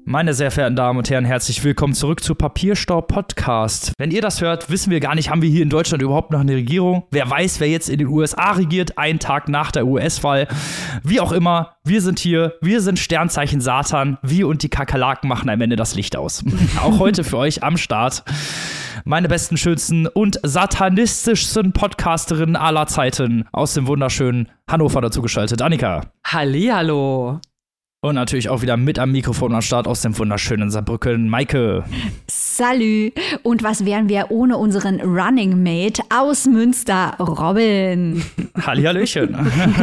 Meine sehr verehrten Damen und Herren, herzlich willkommen zurück zu Papierstaub Podcast. Wenn ihr das hört, wissen wir gar nicht, haben wir hier in Deutschland überhaupt noch eine Regierung? Wer weiß, wer jetzt in den USA regiert, einen Tag nach der US-Wahl. Wie auch immer, wir sind hier, wir sind Sternzeichen Satan, wir und die Kakerlaken machen am Ende das Licht aus. Auch heute für euch am Start meine besten, schönsten und satanistischsten Podcasterinnen aller Zeiten aus dem wunderschönen Hannover dazugeschaltet. Annika. Hallihallo. Und natürlich auch wieder mit am Mikrofon am Start aus dem wunderschönen Saarbrücken, Maike. Salü. Und was wären wir ohne unseren Running Mate aus Münster, Robin? Hallihallöchen.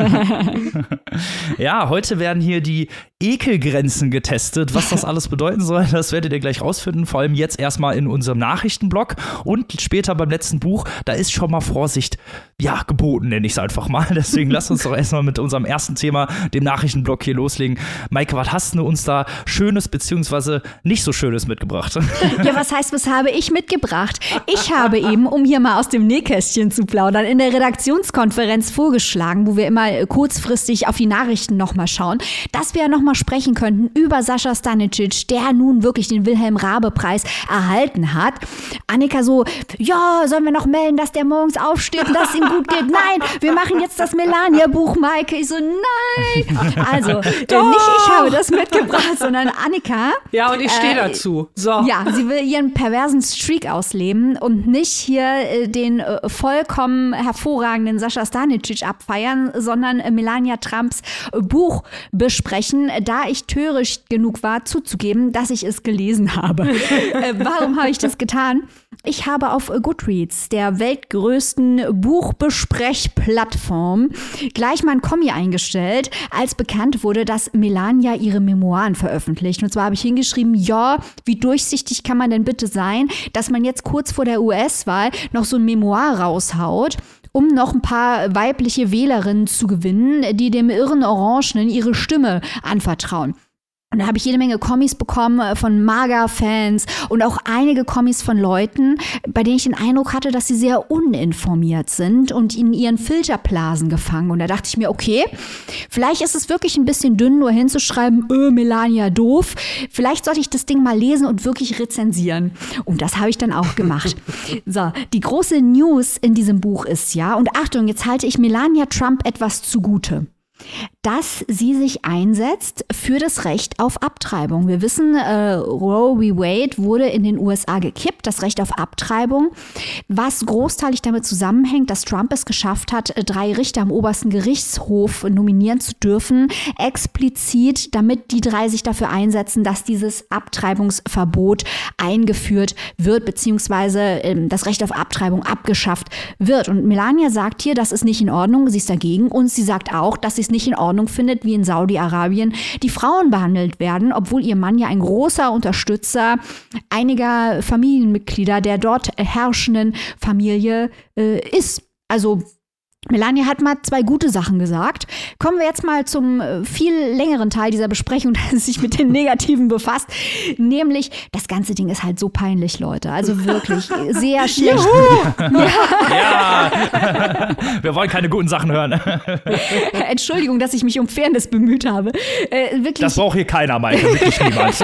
Ja, heute werden hier die Ekelgrenzen getestet. Was das alles bedeuten soll, das werdet ihr gleich rausfinden. Vor allem jetzt erstmal in unserem Nachrichtenblock und später beim letzten Buch. Da ist schon mal Vorsicht, ja, geboten, nenne ich es einfach mal. Deswegen lasst uns doch erstmal mit unserem ersten Thema, dem Nachrichtenblock, hier loslegen. Maike, was hast du uns da Schönes bzw. nicht so Schönes mitgebracht? Ja, was habe ich mitgebracht? Ich habe eben, um hier mal aus dem Nähkästchen zu plaudern, in der Redaktionskonferenz vorgeschlagen, wo wir immer kurzfristig auf die Nachrichten nochmal schauen, dass wir nochmal sprechen könnten über Sascha Stanisic, der nun wirklich den Wilhelm-Raabe-Preis erhalten hat. Annika so, ja, sollen wir noch melden, dass der morgens aufsteht und dass es ihm gut geht? Nein, wir machen jetzt das Melania-Buch, Maike. Ich so, nein. Also, nicht ich habe das mitgebracht, sondern Annika. Ja, und ich stehe dazu. So. Ja, sie will ihren perversen Streak ausleben und nicht hier den vollkommen hervorragenden Sascha Stanisic abfeiern, sondern Melania Trumps Buch besprechen, da ich töricht genug war, zuzugeben, dass ich es gelesen habe. Warum habe ich das getan? Ich habe auf Goodreads, der weltgrößten Buchbesprechplattform, gleich mal ein Kommi eingestellt, als bekannt wurde, dass Melania ihre Memoiren veröffentlicht. Und zwar habe ich hingeschrieben, ja, wie durchsichtig kann man denn bitte sein, dass man jetzt kurz vor der US-Wahl noch so ein Memoir raushaut, um noch ein paar weibliche Wählerinnen zu gewinnen, die dem irren Orangenen ihre Stimme anvertrauen. Und da habe ich jede Menge Kommis bekommen von MAGA-Fans und auch einige Kommis von Leuten, bei denen ich den Eindruck hatte, dass sie sehr uninformiert sind und in ihren Filterblasen gefangen. Und da dachte ich mir, okay, vielleicht ist es wirklich ein bisschen dünn, nur hinzuschreiben, Melania doof. Vielleicht sollte ich das Ding mal lesen und wirklich rezensieren. Und das habe ich dann auch gemacht. So, die große News in diesem Buch ist ja, und Achtung, jetzt halte ich Melania Trump etwas zugute, dass sie sich einsetzt für das Recht auf Abtreibung. Wir wissen, Roe v. Wade wurde in den USA gekippt, das Recht auf Abtreibung, was großteilig damit zusammenhängt, dass Trump es geschafft hat, 3 Richter am obersten Gerichtshof nominieren zu dürfen, explizit, damit die 3 sich dafür einsetzen, dass dieses Abtreibungsverbot eingeführt wird, beziehungsweise das Recht auf Abtreibung abgeschafft wird. Und Melania sagt hier, das ist nicht in Ordnung, sie ist dagegen, und sie sagt auch, dass sie es nicht in Ordnung findet, wie in Saudi-Arabien die Frauen behandelt werden, obwohl ihr Mann ja ein großer Unterstützer einiger Familienmitglieder der dort herrschenden Familie ist. Also Melania hat mal 2 gute Sachen gesagt. Kommen wir jetzt mal zum viel längeren Teil dieser Besprechung, das sich mit den Negativen befasst. Nämlich, das ganze Ding ist halt so peinlich, Leute. Also wirklich sehr schlecht. Ja. Wir wollen keine guten Sachen hören. Entschuldigung, dass ich mich um Fairness bemüht habe. Wirklich. Das braucht hier keiner, Maike, wirklich niemand.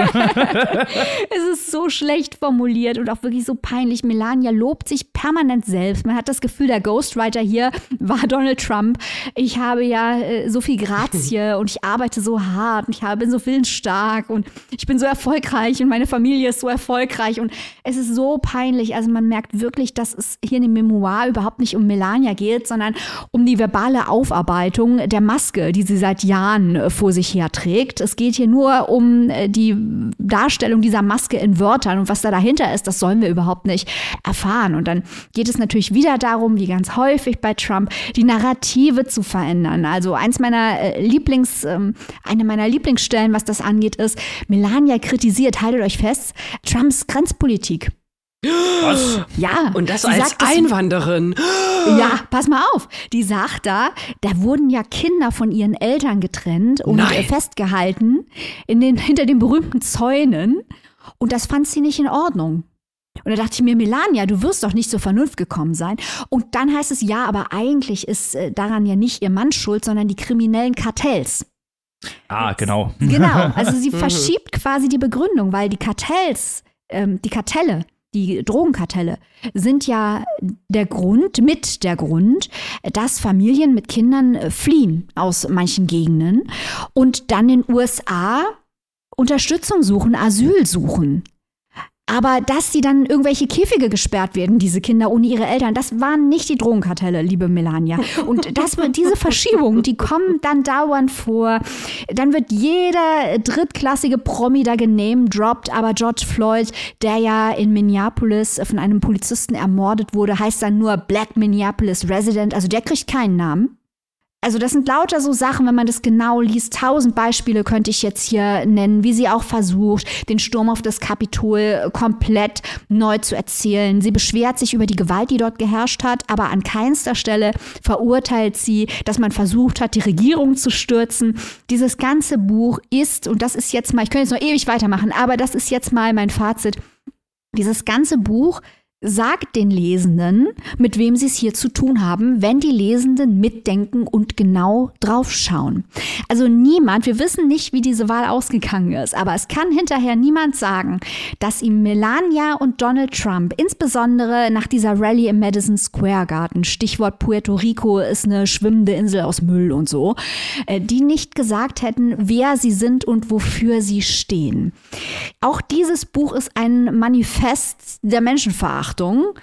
Es ist so schlecht formuliert und auch wirklich so peinlich. Melania lobt sich permanent selbst. Man hat das Gefühl, der Ghostwriter hier war Donald Trump. Ich habe ja so viel Grazie und ich arbeite so hart und ich bin so willensstark und ich bin so erfolgreich und meine Familie ist so erfolgreich und es ist so peinlich. Also man merkt wirklich, dass es hier in dem Memoir überhaupt nicht um Melania geht, sondern um die verbale Aufarbeitung der Maske, die sie seit Jahren vor sich her trägt. Es geht hier nur um die Darstellung dieser Maske in Wörtern und was da dahinter ist, das sollen wir überhaupt nicht erfahren. Und dann geht es natürlich wieder darum, wie ganz häufig bei Trump, die Narrative zu verändern. Also eine meiner Lieblingsstellen, was das angeht, ist, Melania kritisiert, haltet euch fest, Trumps Grenzpolitik. Was? Ja. Und das als Einwanderin. Ja, pass mal auf. Die sagt da wurden ja Kinder von ihren Eltern getrennt und festgehalten hinter den berühmten Zäunen. Und das fand sie nicht in Ordnung. Und da dachte ich mir, Melania, du wirst doch nicht zur Vernunft gekommen sein. Und dann heißt es, ja, aber eigentlich ist daran ja nicht ihr Mann schuld, sondern die kriminellen Kartells. Ah, genau. Genau, also sie verschiebt quasi die Begründung, weil die Drogenkartelle sind ja der Grund, dass Familien mit Kindern fliehen aus manchen Gegenden und dann in den USA Unterstützung suchen, Asyl suchen. Aber dass sie dann in irgendwelche Käfige gesperrt werden, diese Kinder ohne ihre Eltern, das waren nicht die Drogenkartelle, liebe Melania. Und diese Verschiebungen, die kommen dann dauernd vor. Dann wird jeder drittklassige Promi da genamedroppt, aber George Floyd, der ja in Minneapolis von einem Polizisten ermordet wurde, heißt dann nur Black Minneapolis Resident, also der kriegt keinen Namen. Also das sind lauter so Sachen, wenn man das genau liest. 1000 Beispiele könnte ich jetzt hier nennen, wie sie auch versucht, den Sturm auf das Kapitol komplett neu zu erzählen. Sie beschwert sich über die Gewalt, die dort geherrscht hat, aber an keinster Stelle verurteilt sie, dass man versucht hat, die Regierung zu stürzen. Dieses ganze Buch ist, und das ist jetzt mal, ich könnte jetzt noch ewig weitermachen, aber das ist jetzt mal mein Fazit, dieses ganze Buch sagt den Lesenden, mit wem sie es hier zu tun haben, wenn die Lesenden mitdenken und genau draufschauen. Also niemand, wir wissen nicht, wie diese Wahl ausgegangen ist, aber es kann hinterher niemand sagen, dass ihm Melania und Donald Trump, insbesondere nach dieser Rallye im Madison Square Garden, Stichwort Puerto Rico ist eine schwimmende Insel aus Müll und so, die nicht gesagt hätten, wer sie sind und wofür sie stehen. Auch dieses Buch ist ein Manifest der Menschenverachtung,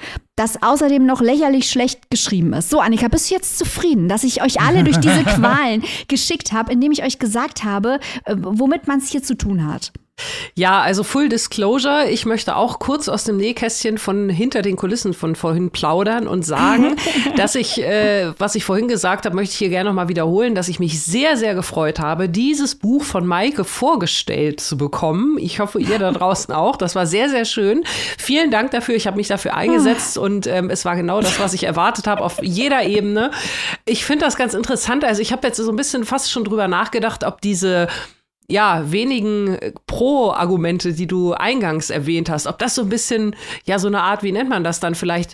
das außerdem noch lächerlich schlecht geschrieben ist. So, Annika, bist du jetzt zufrieden, dass ich euch alle durch diese Qualen geschickt habe, indem ich euch gesagt habe, womit man es hier zu tun hat? Ja, also Full Disclosure, ich möchte auch kurz aus dem Nähkästchen von hinter den Kulissen von vorhin plaudern und sagen, dass ich, was ich vorhin gesagt habe, möchte ich hier gerne noch mal wiederholen, dass ich mich sehr, sehr gefreut habe, dieses Buch von Maike vorgestellt zu bekommen. Ich hoffe, ihr da draußen auch. Das war sehr, sehr schön. Vielen Dank dafür. Ich habe mich dafür eingesetzt und es war genau das, was ich erwartet habe auf jeder Ebene. Ich finde das ganz interessant. Also ich habe jetzt so ein bisschen fast schon drüber nachgedacht, ob diese wenigen Pro-Argumente, die du eingangs erwähnt hast, ob das so ein bisschen, so eine Art, wie nennt man das dann vielleicht,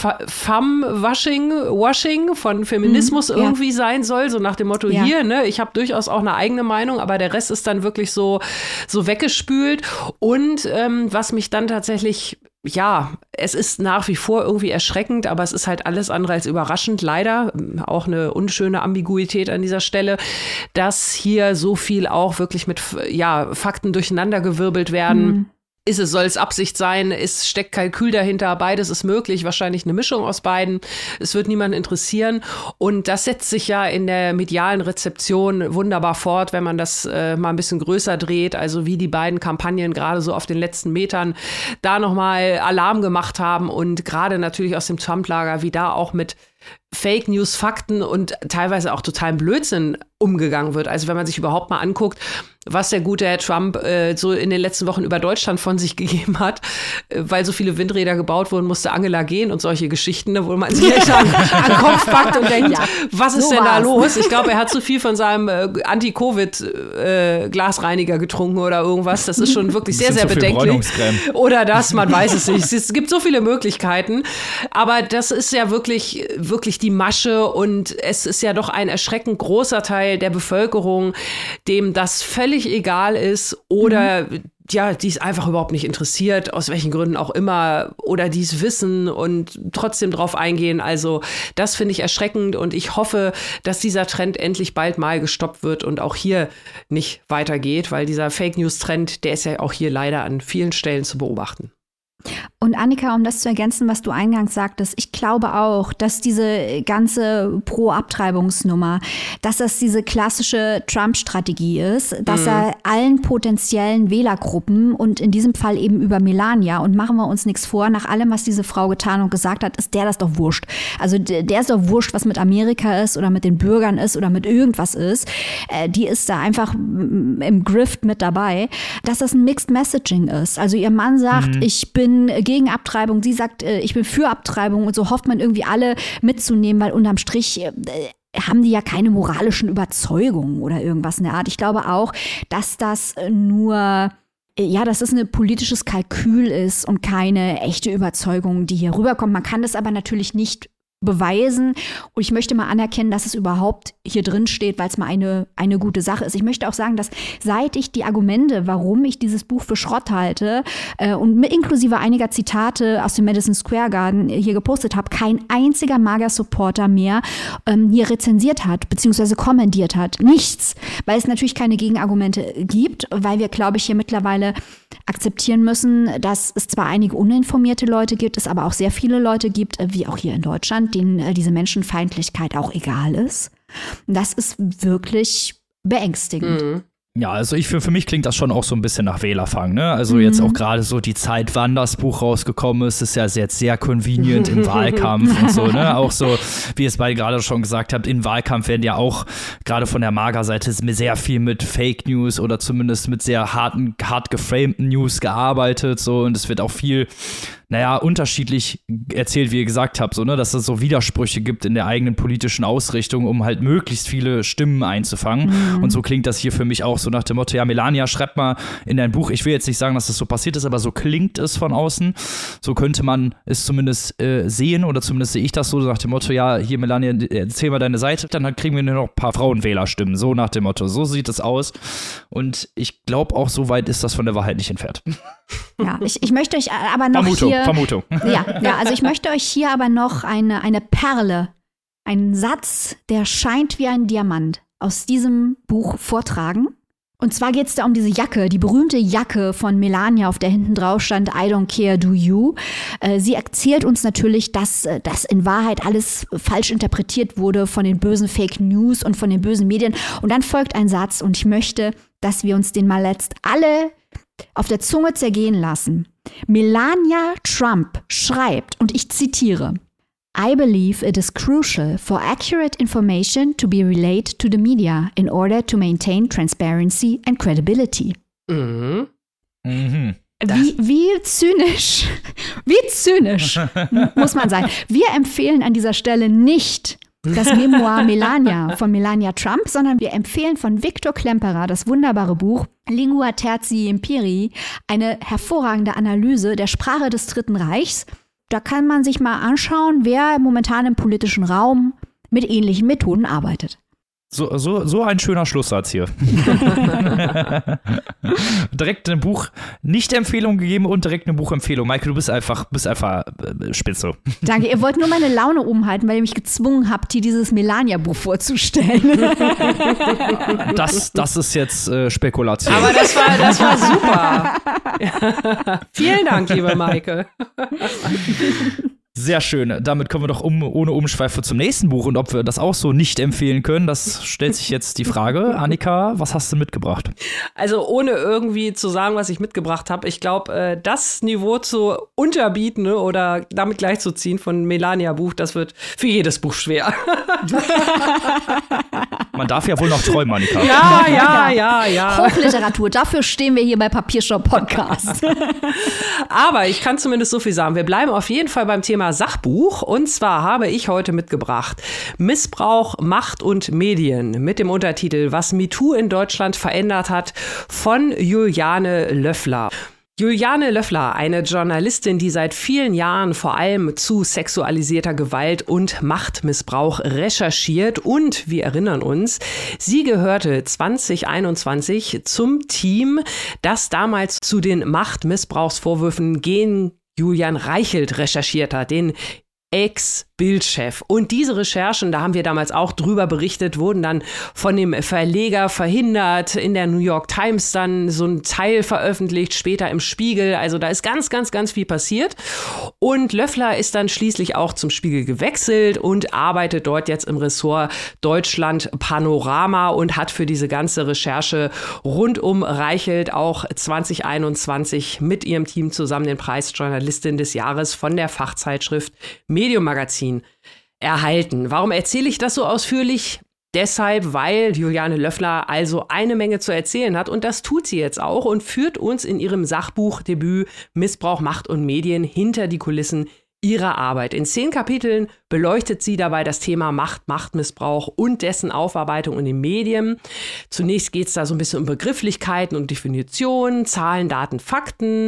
Washing von Feminismus irgendwie sein soll, so nach dem Motto, hier, ne, ich habe durchaus auch eine eigene Meinung, aber der Rest ist dann wirklich so weggespült. Und was mich dann tatsächlich, es ist nach wie vor irgendwie erschreckend, aber es ist halt alles andere als überraschend, leider, auch eine unschöne Ambiguität an dieser Stelle, dass hier so viel auch wirklich mit Fakten durcheinandergewirbelt werden. Soll es Absicht sein? Steckt Kalkül dahinter? Beides ist möglich. Wahrscheinlich eine Mischung aus beiden. Es wird niemanden interessieren. Und das setzt sich ja in der medialen Rezeption wunderbar fort, wenn man das mal ein bisschen größer dreht. Also wie die beiden Kampagnen gerade so auf den letzten Metern da nochmal Alarm gemacht haben. Und gerade natürlich aus dem Trump-Lager, wie da auch mit Fake News, Fakten und teilweise auch totalen Blödsinn umgegangen wird. Also wenn man sich überhaupt mal anguckt, was der gute Herr Trump so in den letzten Wochen über Deutschland von sich gegeben hat, weil so viele Windräder gebaut wurden, musste Angela gehen und solche Geschichten, ne, wo man sich echt an den Kopf packt und denkt, was ist denn da los? Ich glaube, er hat zu viel von seinem Anti-Covid-Glasreiniger getrunken oder irgendwas. Das ist schon wirklich sehr, sehr bedenklich. Oder das, man weiß es nicht. Es gibt so viele Möglichkeiten. Aber das ist ja wirklich die Masche und es ist ja doch ein erschreckend großer Teil der Bevölkerung, dem das völlig egal ist oder die es einfach überhaupt nicht interessiert, aus welchen Gründen auch immer, oder die es wissen und trotzdem drauf eingehen. Also das finde ich erschreckend und ich hoffe, dass dieser Trend endlich bald mal gestoppt wird und auch hier nicht weitergeht, weil dieser Fake-News-Trend, der ist ja auch hier leider an vielen Stellen zu beobachten. Und Annika, um das zu ergänzen, was du eingangs sagtest, ich glaube auch, dass diese ganze Pro-Abtreibungsnummer, dass das diese klassische Trump-Strategie ist, dass er allen potenziellen Wählergruppen und in diesem Fall eben über Melania, und machen wir uns nichts vor, nach allem, was diese Frau getan und gesagt hat, ist der das doch wurscht. Also der ist doch wurscht, was mit Amerika ist oder mit den Bürgern ist oder mit irgendwas ist. Die ist da einfach im Grift mit dabei, dass das ein Mixed Messaging ist. Also ihr Mann sagt, ich bin gegen Abtreibung, sie sagt, ich bin für Abtreibung, und so hofft man irgendwie alle mitzunehmen, weil unterm Strich haben die ja keine moralischen Überzeugungen oder irgendwas in der Art. Ich glaube auch, dass das nur dass es ein politisches Kalkül ist und keine echte Überzeugung, die hier rüberkommt. Man kann das aber natürlich nicht beweisen. Und ich möchte mal anerkennen, dass es überhaupt hier drin steht, weil es mal eine gute Sache ist. Ich möchte auch sagen, dass seit ich die Argumente, warum ich dieses Buch für Schrott halte und inklusive einiger Zitate aus dem Madison Square Garden hier gepostet habe, kein einziger MAGA-Supporter mehr hier rezensiert hat, beziehungsweise kommentiert hat. Nichts, weil es natürlich keine Gegenargumente gibt, weil wir, glaube ich, hier mittlerweile akzeptieren müssen, dass es zwar einige uninformierte Leute gibt, es aber auch sehr viele Leute gibt, wie auch hier in Deutschland, denen diese Menschenfeindlichkeit auch egal ist. Das ist wirklich beängstigend. Mhm. Ja, also für mich klingt das schon auch so ein bisschen nach Wählerfang, ne? Also jetzt auch gerade so die Zeit, wann das Buch rausgekommen ist ja jetzt sehr convenient im Wahlkampf und so, ne? Auch so, wie ihr es beide gerade schon gesagt habt, im Wahlkampf werden ja auch gerade von der MAGA-Seite sehr viel mit Fake News oder zumindest mit sehr hart geframten News gearbeitet, so, und es wird auch viel unterschiedlich erzählt, wie ihr gesagt habt, so, ne, dass es so Widersprüche gibt in der eigenen politischen Ausrichtung, um halt möglichst viele Stimmen einzufangen. Und so klingt das hier für mich auch so nach dem Motto, ja, Melania, schreib mal in dein Buch, ich will jetzt nicht sagen, dass das so passiert ist, aber so klingt es von außen. So könnte man es zumindest sehen, oder zumindest sehe ich das so nach dem Motto, ja, hier, Melania, erzähl mal deine Seite, dann kriegen wir nur noch ein paar Frauenwählerstimmen, so nach dem Motto. So sieht es aus. Und ich glaube auch, so weit ist das von der Wahrheit nicht entfernt. Ja, ich möchte euch aber noch Vermutung. Ja, also ich möchte euch hier aber noch eine Perle, einen Satz, der scheint wie ein Diamant, aus diesem Buch vortragen. Und zwar geht es da um diese Jacke, die berühmte Jacke von Melania, auf der hinten drauf stand I don't care, do you. Sie erzählt uns natürlich, dass das in Wahrheit alles falsch interpretiert wurde von den bösen Fake News und von den bösen Medien. Und dann folgt ein Satz, und ich möchte, dass wir uns den mal letzt alle auf der Zunge zergehen lassen. Melania Trump schreibt, und ich zitiere, I believe it is crucial for accurate information to be relayed to the media in order to maintain transparency and credibility. Mhm. Mhm. Wie zynisch muss man sein. Wir empfehlen an dieser Stelle nicht das Memoir Melania von Melania Trump, sondern wir empfehlen von Viktor Klemperer das wunderbare Buch Lingua Tertii Imperii, eine hervorragende Analyse der Sprache des Dritten Reichs. Da kann man sich mal anschauen, wer momentan im politischen Raum mit ähnlichen Methoden arbeitet. So ein schöner Schlusssatz hier. Direkt eine Buch-Nicht-Empfehlung gegeben und direkt eine Buchempfehlung. Maike, du bist einfach spitze. Danke, ihr wollt nur meine Laune oben halten, weil ihr mich gezwungen habt, hier dieses Melania-Buch vorzustellen. Das ist jetzt Spekulation. Aber das war super. Vielen Dank, liebe Maike. Sehr schön. Damit kommen wir doch ohne Umschweife zum nächsten Buch. Und ob wir das auch so nicht empfehlen können, das stellt sich jetzt die Frage. Annika, was hast du mitgebracht? Also ohne irgendwie zu sagen, was ich mitgebracht habe. Ich glaube, das Niveau zu unterbieten, ne, oder damit gleichzuziehen von Melania-Buch, das wird für jedes Buch schwer. Man darf ja wohl noch träumen, Annika. Ja. Hochliteratur, dafür stehen wir hier bei Papiershop Podcast. Aber ich kann zumindest so viel sagen. Wir bleiben auf jeden Fall beim Thema Sachbuch. Und zwar habe ich heute mitgebracht Missbrauch, Macht und Medien mit dem Untertitel Was MeToo in Deutschland verändert hat von Juliane Löffler. Juliane Löffler, eine Journalistin, die seit vielen Jahren vor allem zu sexualisierter Gewalt und Machtmissbrauch recherchiert, und wir erinnern uns, sie gehörte 2021 zum Team, das damals zu den Machtmissbrauchsvorwürfen gegen Julian Reichelt recherchiert hat, den Ex-Bildchef. Und diese Recherchen, da haben wir damals auch drüber berichtet, wurden dann von dem Verleger verhindert, in der New York Times dann so ein Teil veröffentlicht, später im Spiegel. Also da ist ganz, ganz, ganz viel passiert. Und Löffler ist dann schließlich auch zum Spiegel gewechselt und arbeitet dort jetzt im Ressort Deutschland Panorama und hat für diese ganze Recherche rund um Reichelt auch 2021 mit ihrem Team zusammen den Preis Journalistin des Jahres von der Fachzeitschrift Medium Magazin erhalten. Warum erzähle ich das so ausführlich? Deshalb, weil Juliane Löffler also eine Menge zu erzählen hat, und das tut sie jetzt auch und führt uns in ihrem Sachbuchdebüt Missbrauch, Macht und Medien hinter die Kulissen ihrer Arbeit. In 10 Kapiteln beleuchtet sie dabei das Thema Macht, Machtmissbrauch und dessen Aufarbeitung in den Medien. Zunächst geht es da so ein bisschen um Begrifflichkeiten und Definitionen, Zahlen, Daten, Fakten.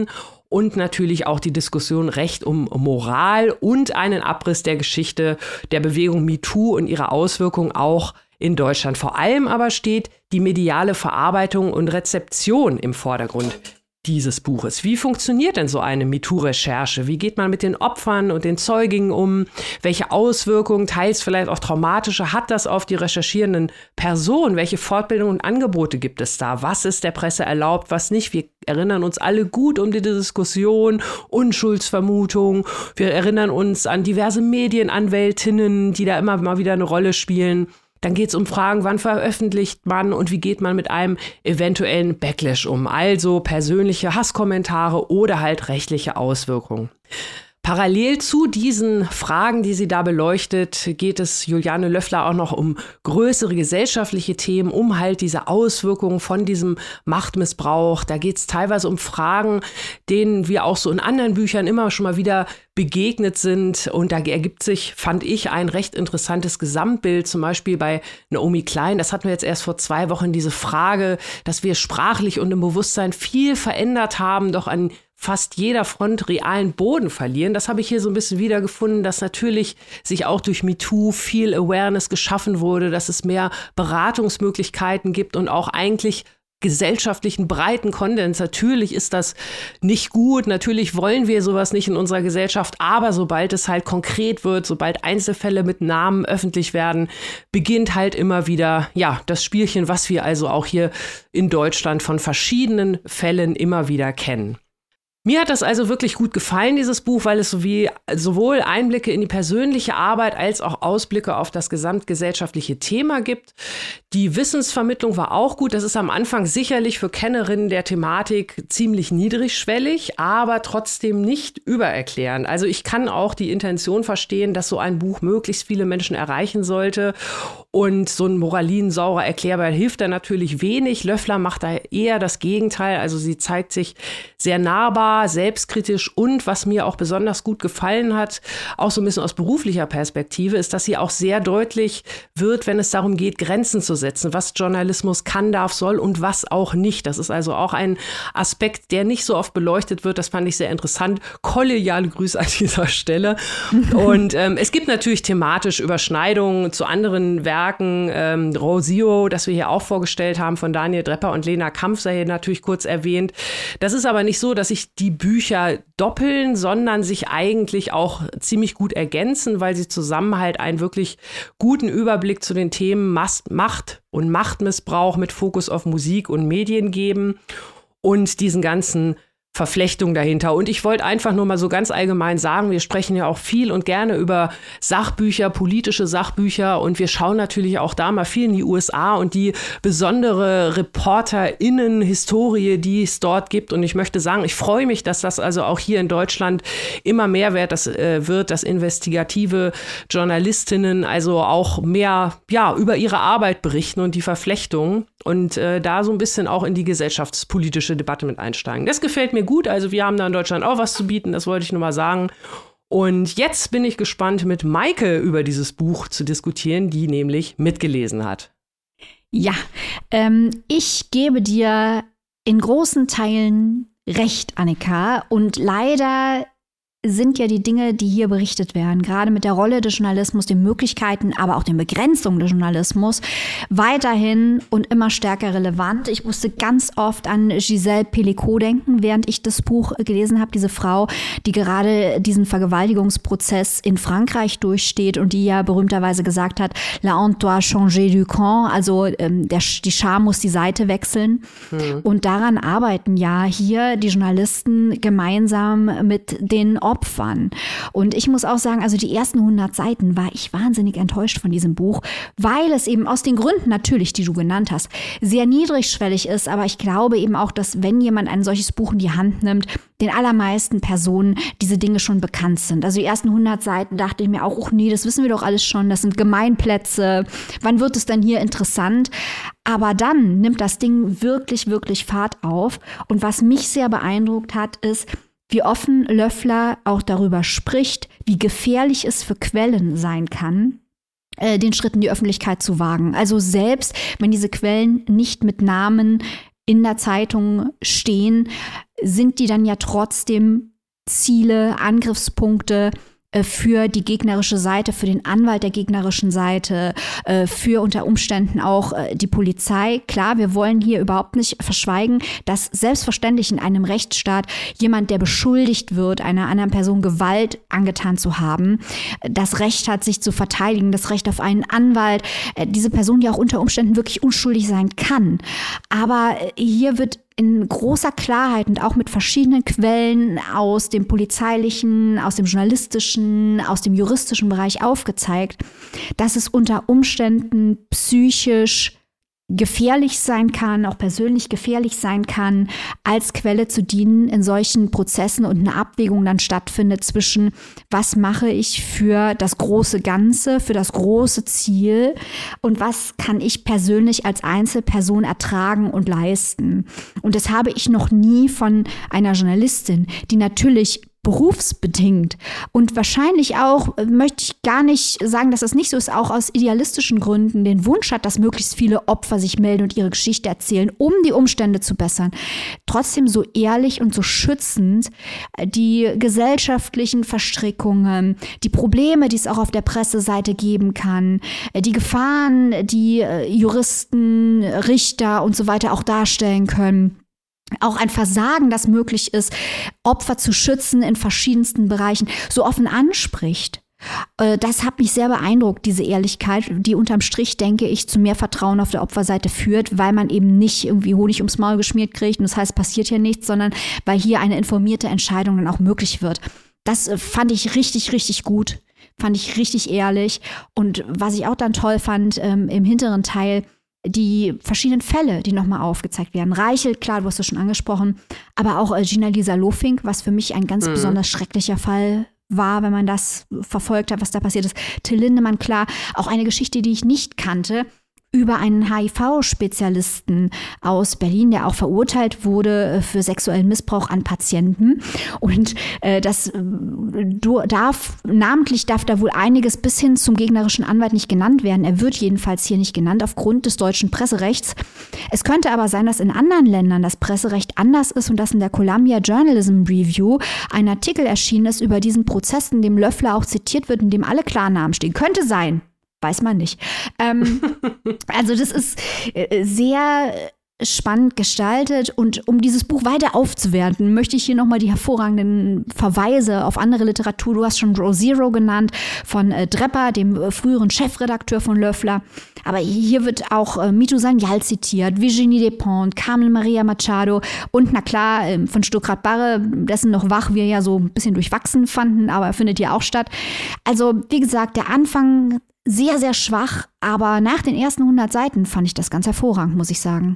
und natürlich auch die Diskussion Recht um Moral und einen Abriss der Geschichte der Bewegung MeToo und ihrer Auswirkungen auch in Deutschland. Vor allem aber steht die mediale Verarbeitung und Rezeption im Vordergrund dieses Buches. Wie funktioniert denn so eine MeToo-Recherche? Wie geht man mit den Opfern und den Zeuginnen um? Welche Auswirkungen, teils vielleicht auch traumatische, hat das auf die recherchierenden Personen? Welche Fortbildungen und Angebote gibt es da? Was ist der Presse erlaubt, was nicht? Wir erinnern uns alle gut um die Diskussion, Unschuldsvermutung. Wir erinnern uns an diverse Medienanwältinnen, die da immer mal wieder eine Rolle spielen. Dann geht es um Fragen, wann veröffentlicht man und wie geht man mit einem eventuellen Backlash um? Also persönliche Hasskommentare oder halt rechtliche Auswirkungen. Parallel zu diesen Fragen, die sie da beleuchtet, geht es Juliane Löffler auch noch um größere gesellschaftliche Themen, um halt diese Auswirkungen von diesem Machtmissbrauch. Da geht es teilweise um Fragen, denen wir auch so in anderen Büchern immer schon mal wieder begegnet sind. Und da ergibt sich, fand ich, ein recht interessantes Gesamtbild. Zum Beispiel bei Naomi Klein, das hatten wir jetzt erst vor 2 Wochen, diese Frage, dass wir sprachlich und im Bewusstsein viel verändert haben, doch an fast jeder Front realen Boden verlieren. Das habe ich hier so ein bisschen wiedergefunden, dass natürlich sich auch durch MeToo viel Awareness geschaffen wurde, dass es mehr Beratungsmöglichkeiten gibt und auch eigentlich gesellschaftlichen breiten Konsens. Natürlich ist das nicht gut, natürlich wollen wir sowas nicht in unserer Gesellschaft, aber sobald es halt konkret wird, sobald Einzelfälle mit Namen öffentlich werden, beginnt halt immer wieder, ja, das Spielchen, was wir also auch hier in Deutschland von verschiedenen Fällen immer wieder kennen. Mir hat das also wirklich gut gefallen, dieses Buch, weil es sowohl Einblicke in die persönliche Arbeit als auch Ausblicke auf das gesamtgesellschaftliche Thema gibt. Die Wissensvermittlung war auch gut. Das ist am Anfang sicherlich für Kennerinnen der Thematik ziemlich niedrigschwellig, aber trotzdem nicht übererklärend. Also ich kann auch die Intention verstehen, dass so ein Buch möglichst viele Menschen erreichen sollte. Und so ein moralinsaurer Erklärbär hilft da natürlich wenig. Löffler macht da eher das Gegenteil. Also sie zeigt sich sehr nahbar, selbstkritisch und was mir auch besonders gut gefallen hat, auch so ein bisschen aus beruflicher Perspektive, ist, dass sie auch sehr deutlich wird, wenn es darum geht, Grenzen zu setzen, was Journalismus kann, darf, soll und was auch nicht. Das ist also auch ein Aspekt, der nicht so oft beleuchtet wird. Das fand ich sehr interessant. Kollegiale Grüße an dieser Stelle. Und es gibt natürlich thematisch Überschneidungen zu anderen Werken. Rosio, das wir hier auch vorgestellt haben, von Daniel Drepper und Lena Kampf, sei hier natürlich kurz erwähnt. Das ist aber nicht so, dass sich die Bücher doppeln, sondern sich eigentlich auch ziemlich gut ergänzen, weil sie zusammen halt einen wirklich guten Überblick zu den Themen Macht und Machtmissbrauch mit Fokus auf Musik und Medien geben und diesen ganzen Verflechtung dahinter. Und ich wollte einfach nur mal so ganz allgemein sagen, wir sprechen ja auch viel und gerne über Sachbücher, politische Sachbücher und wir schauen natürlich auch da mal viel in die USA und die besondere ReporterInnen-Historie, die es dort gibt. Und ich möchte sagen, ich freue mich, dass das also auch hier in Deutschland immer mehr wird, dass investigative Journalistinnen also auch mehr über ihre Arbeit berichten und die Verflechtung und da so ein bisschen auch in die gesellschaftspolitische Debatte mit einsteigen. Das gefällt mir gut. Also wir haben da in Deutschland auch was zu bieten, das wollte ich nur mal sagen. Und jetzt bin ich gespannt, mit Maike über dieses Buch zu diskutieren, die nämlich mitgelesen hat. Ja, ich gebe dir in großen Teilen recht, Annika. Und leider sind ja die Dinge, die hier berichtet werden, gerade mit der Rolle des Journalismus, den Möglichkeiten, aber auch den Begrenzungen des Journalismus, weiterhin und immer stärker relevant. Ich musste ganz oft an Gisèle Pelicot denken, während ich das Buch gelesen habe. Diese Frau, die gerade diesen Vergewaltigungsprozess in Frankreich durchsteht und die ja berühmterweise gesagt hat, la honte doit changer du camp, also die Scham muss die Seite wechseln. Und daran arbeiten ja hier die Journalisten gemeinsam mit den Opfern. Und ich muss auch sagen, also die ersten 100 Seiten war ich wahnsinnig enttäuscht von diesem Buch, weil es eben aus den Gründen natürlich, die du genannt hast, sehr niedrigschwellig ist. Aber ich glaube eben auch, dass wenn jemand ein solches Buch in die Hand nimmt, den allermeisten Personen diese Dinge schon bekannt sind. Also die ersten 100 Seiten dachte ich mir auch, nee, das wissen wir doch alles schon, das sind Gemeinplätze. Wann wird es denn hier interessant? Aber dann nimmt das Ding wirklich, wirklich Fahrt auf. Und was mich sehr beeindruckt hat, ist, wie offen Löffler auch darüber spricht, wie gefährlich es für Quellen sein kann, den Schritt in die Öffentlichkeit zu wagen. Also selbst wenn diese Quellen nicht mit Namen in der Zeitung stehen, sind die dann ja trotzdem Ziele, Angriffspunkte für die gegnerische Seite, für den Anwalt der gegnerischen Seite, für unter Umständen auch die Polizei. Klar, wir wollen hier überhaupt nicht verschweigen, dass selbstverständlich in einem Rechtsstaat jemand, der beschuldigt wird, einer anderen Person Gewalt angetan zu haben, das Recht hat, sich zu verteidigen, das Recht auf einen Anwalt, diese Person, die auch unter Umständen wirklich unschuldig sein kann. Aber hier wird in großer Klarheit und auch mit verschiedenen Quellen aus dem polizeilichen, aus dem journalistischen, aus dem juristischen Bereich aufgezeigt, dass es unter Umständen psychisch gefährlich sein kann, auch persönlich gefährlich sein kann, als Quelle zu dienen in solchen Prozessen und eine Abwägung dann stattfindet zwischen, was mache ich für das große Ganze, für das große Ziel und was kann ich persönlich als Einzelperson ertragen und leisten. Und das habe ich noch nie von einer Journalistin, die natürlich berufsbedingt und wahrscheinlich auch, möchte ich gar nicht sagen, dass das nicht so ist, auch aus idealistischen Gründen den Wunsch hat, dass möglichst viele Opfer sich melden und ihre Geschichte erzählen, um die Umstände zu bessern. Trotzdem so ehrlich und so schützend die gesellschaftlichen Verstrickungen, die Probleme, die es auch auf der Presseseite geben kann, die Gefahren, die Juristen, Richter und so weiter auch darstellen können. Auch ein Versagen, das möglich ist, Opfer zu schützen in verschiedensten Bereichen, so offen anspricht. Das hat mich sehr beeindruckt, diese Ehrlichkeit, die unterm Strich, denke ich, zu mehr Vertrauen auf der Opferseite führt, weil man eben nicht irgendwie Honig ums Maul geschmiert kriegt und das heißt, passiert hier nichts, sondern weil hier eine informierte Entscheidung dann auch möglich wird. Das fand ich richtig, richtig gut, fand ich richtig ehrlich. Und was ich auch dann toll fand, im hinteren Teil, die verschiedenen Fälle, die nochmal aufgezeigt werden. Reichelt, klar, du hast es schon angesprochen, aber auch Gina-Lisa Lofink, was für mich ein ganz besonders schrecklicher Fall war, wenn man das verfolgt hat, was da passiert ist. Till Lindemann, klar, auch eine Geschichte, die ich nicht kannte, über einen HIV-Spezialisten aus Berlin, der auch verurteilt wurde für sexuellen Missbrauch an Patienten. Und namentlich darf da wohl einiges bis hin zum gegnerischen Anwalt nicht genannt werden. Er wird jedenfalls hier nicht genannt aufgrund des deutschen Presserechts. Es könnte aber sein, dass in anderen Ländern das Presserecht anders ist und dass in der Columbia Journalism Review ein Artikel erschienen ist über diesen Prozess, in dem Loeffler auch zitiert wird, in dem alle Klarnamen stehen. Könnte sein. Weiß man nicht. Also das ist sehr spannend gestaltet und um dieses Buch weiter aufzuwerten, möchte ich hier nochmal die hervorragenden Verweise auf andere Literatur, du hast schon Row Zero genannt, von Drepper, dem früheren Chefredakteur von Loeffler, aber hier wird auch Mitu Sanyal zitiert, Virginie Despentes, Carmen Maria Machado und na klar von Stuckrad Barre, dessen noch wach wir ja so ein bisschen durchwachsen fanden, aber er findet hier auch statt. Also wie gesagt, der Anfang sehr, sehr schwach, aber nach den ersten 100 Seiten fand ich das ganz hervorragend, muss ich sagen.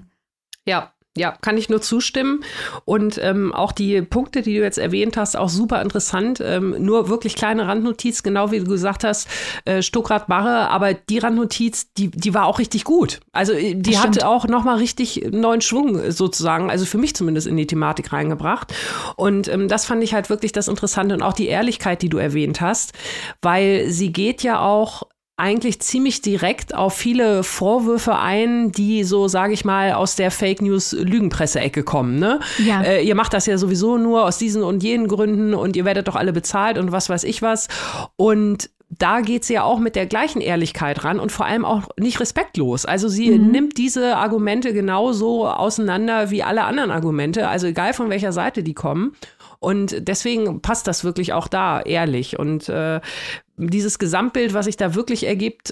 Ja, kann ich nur zustimmen. Und auch die Punkte, die du jetzt erwähnt hast, auch super interessant. Nur wirklich kleine Randnotiz, genau wie du gesagt hast, Stuckrad Barre, aber die Randnotiz, die war auch richtig gut. Also die hatte auch nochmal richtig neuen Schwung sozusagen, also für mich zumindest in die Thematik reingebracht. Und das fand ich halt wirklich das Interessante und auch die Ehrlichkeit, die du erwähnt hast, weil sie geht ja auch eigentlich ziemlich direkt auf viele Vorwürfe ein, die so, sage ich mal, aus der Fake-News-Lügenpresse-Ecke kommen. Ne? Ja. Ihr macht das ja sowieso nur aus diesen und jenen Gründen und ihr werdet doch alle bezahlt und was weiß ich was. Und da geht sie ja auch mit der gleichen Ehrlichkeit ran und vor allem auch nicht respektlos. Also sie nimmt diese Argumente genauso auseinander wie alle anderen Argumente, also egal von welcher Seite die kommen. Und deswegen passt das wirklich auch da ehrlich. Und dieses Gesamtbild, was sich da wirklich ergibt,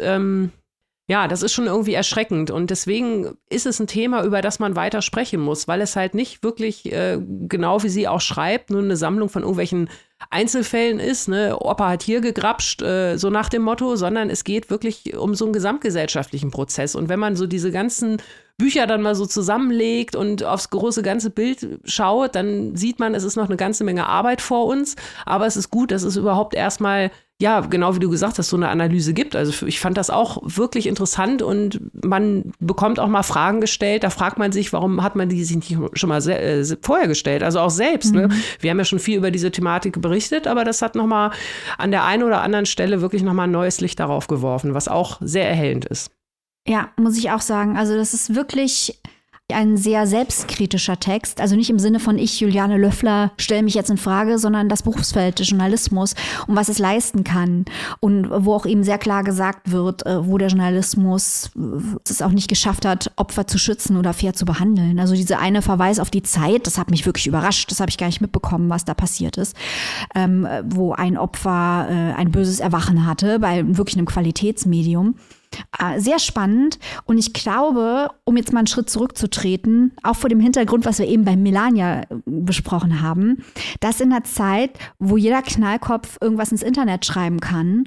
ja, das ist schon irgendwie erschreckend. Und deswegen ist es ein Thema, über das man weiter sprechen muss, weil es halt nicht wirklich, genau wie sie auch schreibt, nur eine Sammlung von irgendwelchen Einzelfällen ist, ne, Opa hat hier gegrapscht, so nach dem Motto, sondern es geht wirklich um so einen gesamtgesellschaftlichen Prozess. Und wenn man so diese ganzen Bücher dann mal so zusammenlegt und aufs große ganze Bild schaut, dann sieht man, es ist noch eine ganze Menge Arbeit vor uns, aber es ist gut, dass es überhaupt erstmal, ja, genau wie du gesagt hast, so eine Analyse gibt. Also ich fand das auch wirklich interessant und man bekommt auch mal Fragen gestellt, da fragt man sich, warum hat man die sich nicht schon mal vorher gestellt, also auch selbst. Ne? Wir haben ja schon viel über diese Thematik berichtet, aber das hat nochmal an der einen oder anderen Stelle wirklich nochmal ein neues Licht darauf geworfen, was auch sehr erhellend ist. Ja, muss ich auch sagen. Also das ist wirklich, Ein sehr selbstkritischer Text, also nicht im Sinne von ich, Juliane Löffler, stelle mich jetzt in Frage, sondern das Berufsfeld des Journalismus und was es leisten kann. Und wo auch eben sehr klar gesagt wird, wo der Journalismus es auch nicht geschafft hat, Opfer zu schützen oder fair zu behandeln. Also dieser eine Verweis auf die Zeit, das hat mich wirklich überrascht, das habe ich gar nicht mitbekommen, was da passiert ist, wo ein Opfer ein böses Erwachen hatte bei wirklich einem Qualitätsmedium. Sehr spannend und ich glaube, um jetzt mal einen Schritt zurückzutreten, auch vor dem Hintergrund, was wir eben bei Melania besprochen haben, dass in der Zeit, wo jeder Knallkopf irgendwas ins Internet schreiben kann,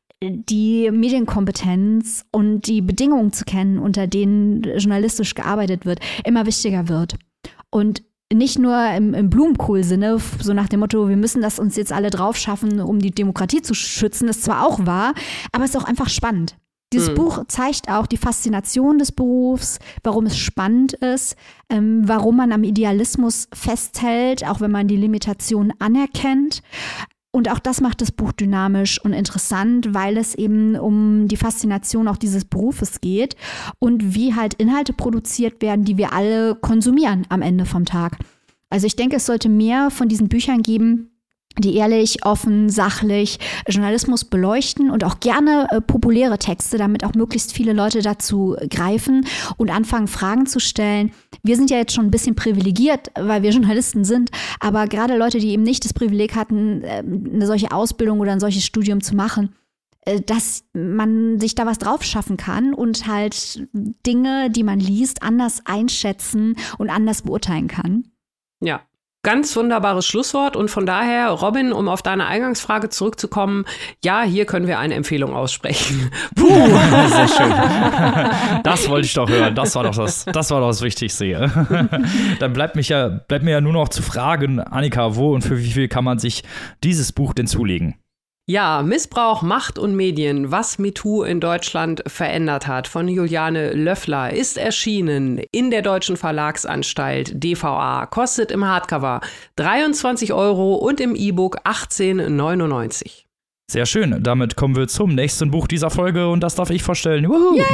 die Medienkompetenz und die Bedingungen zu kennen, unter denen journalistisch gearbeitet wird, immer wichtiger wird. Und nicht nur im Blumenkohl-Sinne, so nach dem Motto, wir müssen das uns jetzt alle drauf schaffen, um die Demokratie zu schützen, das zwar auch wahr, aber es ist auch einfach spannend. Dieses Buch zeigt auch die Faszination des Berufs, warum es spannend ist, warum man am Idealismus festhält, auch wenn man die Limitationen anerkennt. Und auch das macht das Buch dynamisch und interessant, weil es eben um die Faszination auch dieses Berufes geht und wie halt Inhalte produziert werden, die wir alle konsumieren am Ende vom Tag. Also ich denke, es sollte mehr von diesen Büchern geben, die ehrlich, offen, sachlich Journalismus beleuchten und auch gerne populäre Texte, damit auch möglichst viele Leute dazu greifen und anfangen, Fragen zu stellen. Wir sind ja jetzt schon ein bisschen privilegiert, weil wir Journalisten sind, aber gerade Leute, die eben nicht das Privileg hatten, eine solche Ausbildung oder ein solches Studium zu machen, dass man sich da was drauf schaffen kann und halt Dinge, die man liest, anders einschätzen und anders beurteilen kann. Ja. Ganz wunderbares Schlusswort und von daher, Robin, um auf deine Eingangsfrage zurückzukommen, ja, hier können wir eine Empfehlung aussprechen. Puh, sehr schön. Das wollte ich doch hören. Das war doch das Wichtigste. Dann bleibt mir ja nur noch zu fragen, Annika, wo und für wie viel kann man sich dieses Buch denn zulegen? Ja, Missbrauch, Macht und Medien, was MeToo in Deutschland verändert hat, von Juliane Löffler, ist erschienen in der Deutschen Verlagsanstalt DVA, kostet im Hardcover 23 € und im E-Book 18,99 €. Sehr schön, damit kommen wir zum nächsten Buch dieser Folge und das darf ich vorstellen.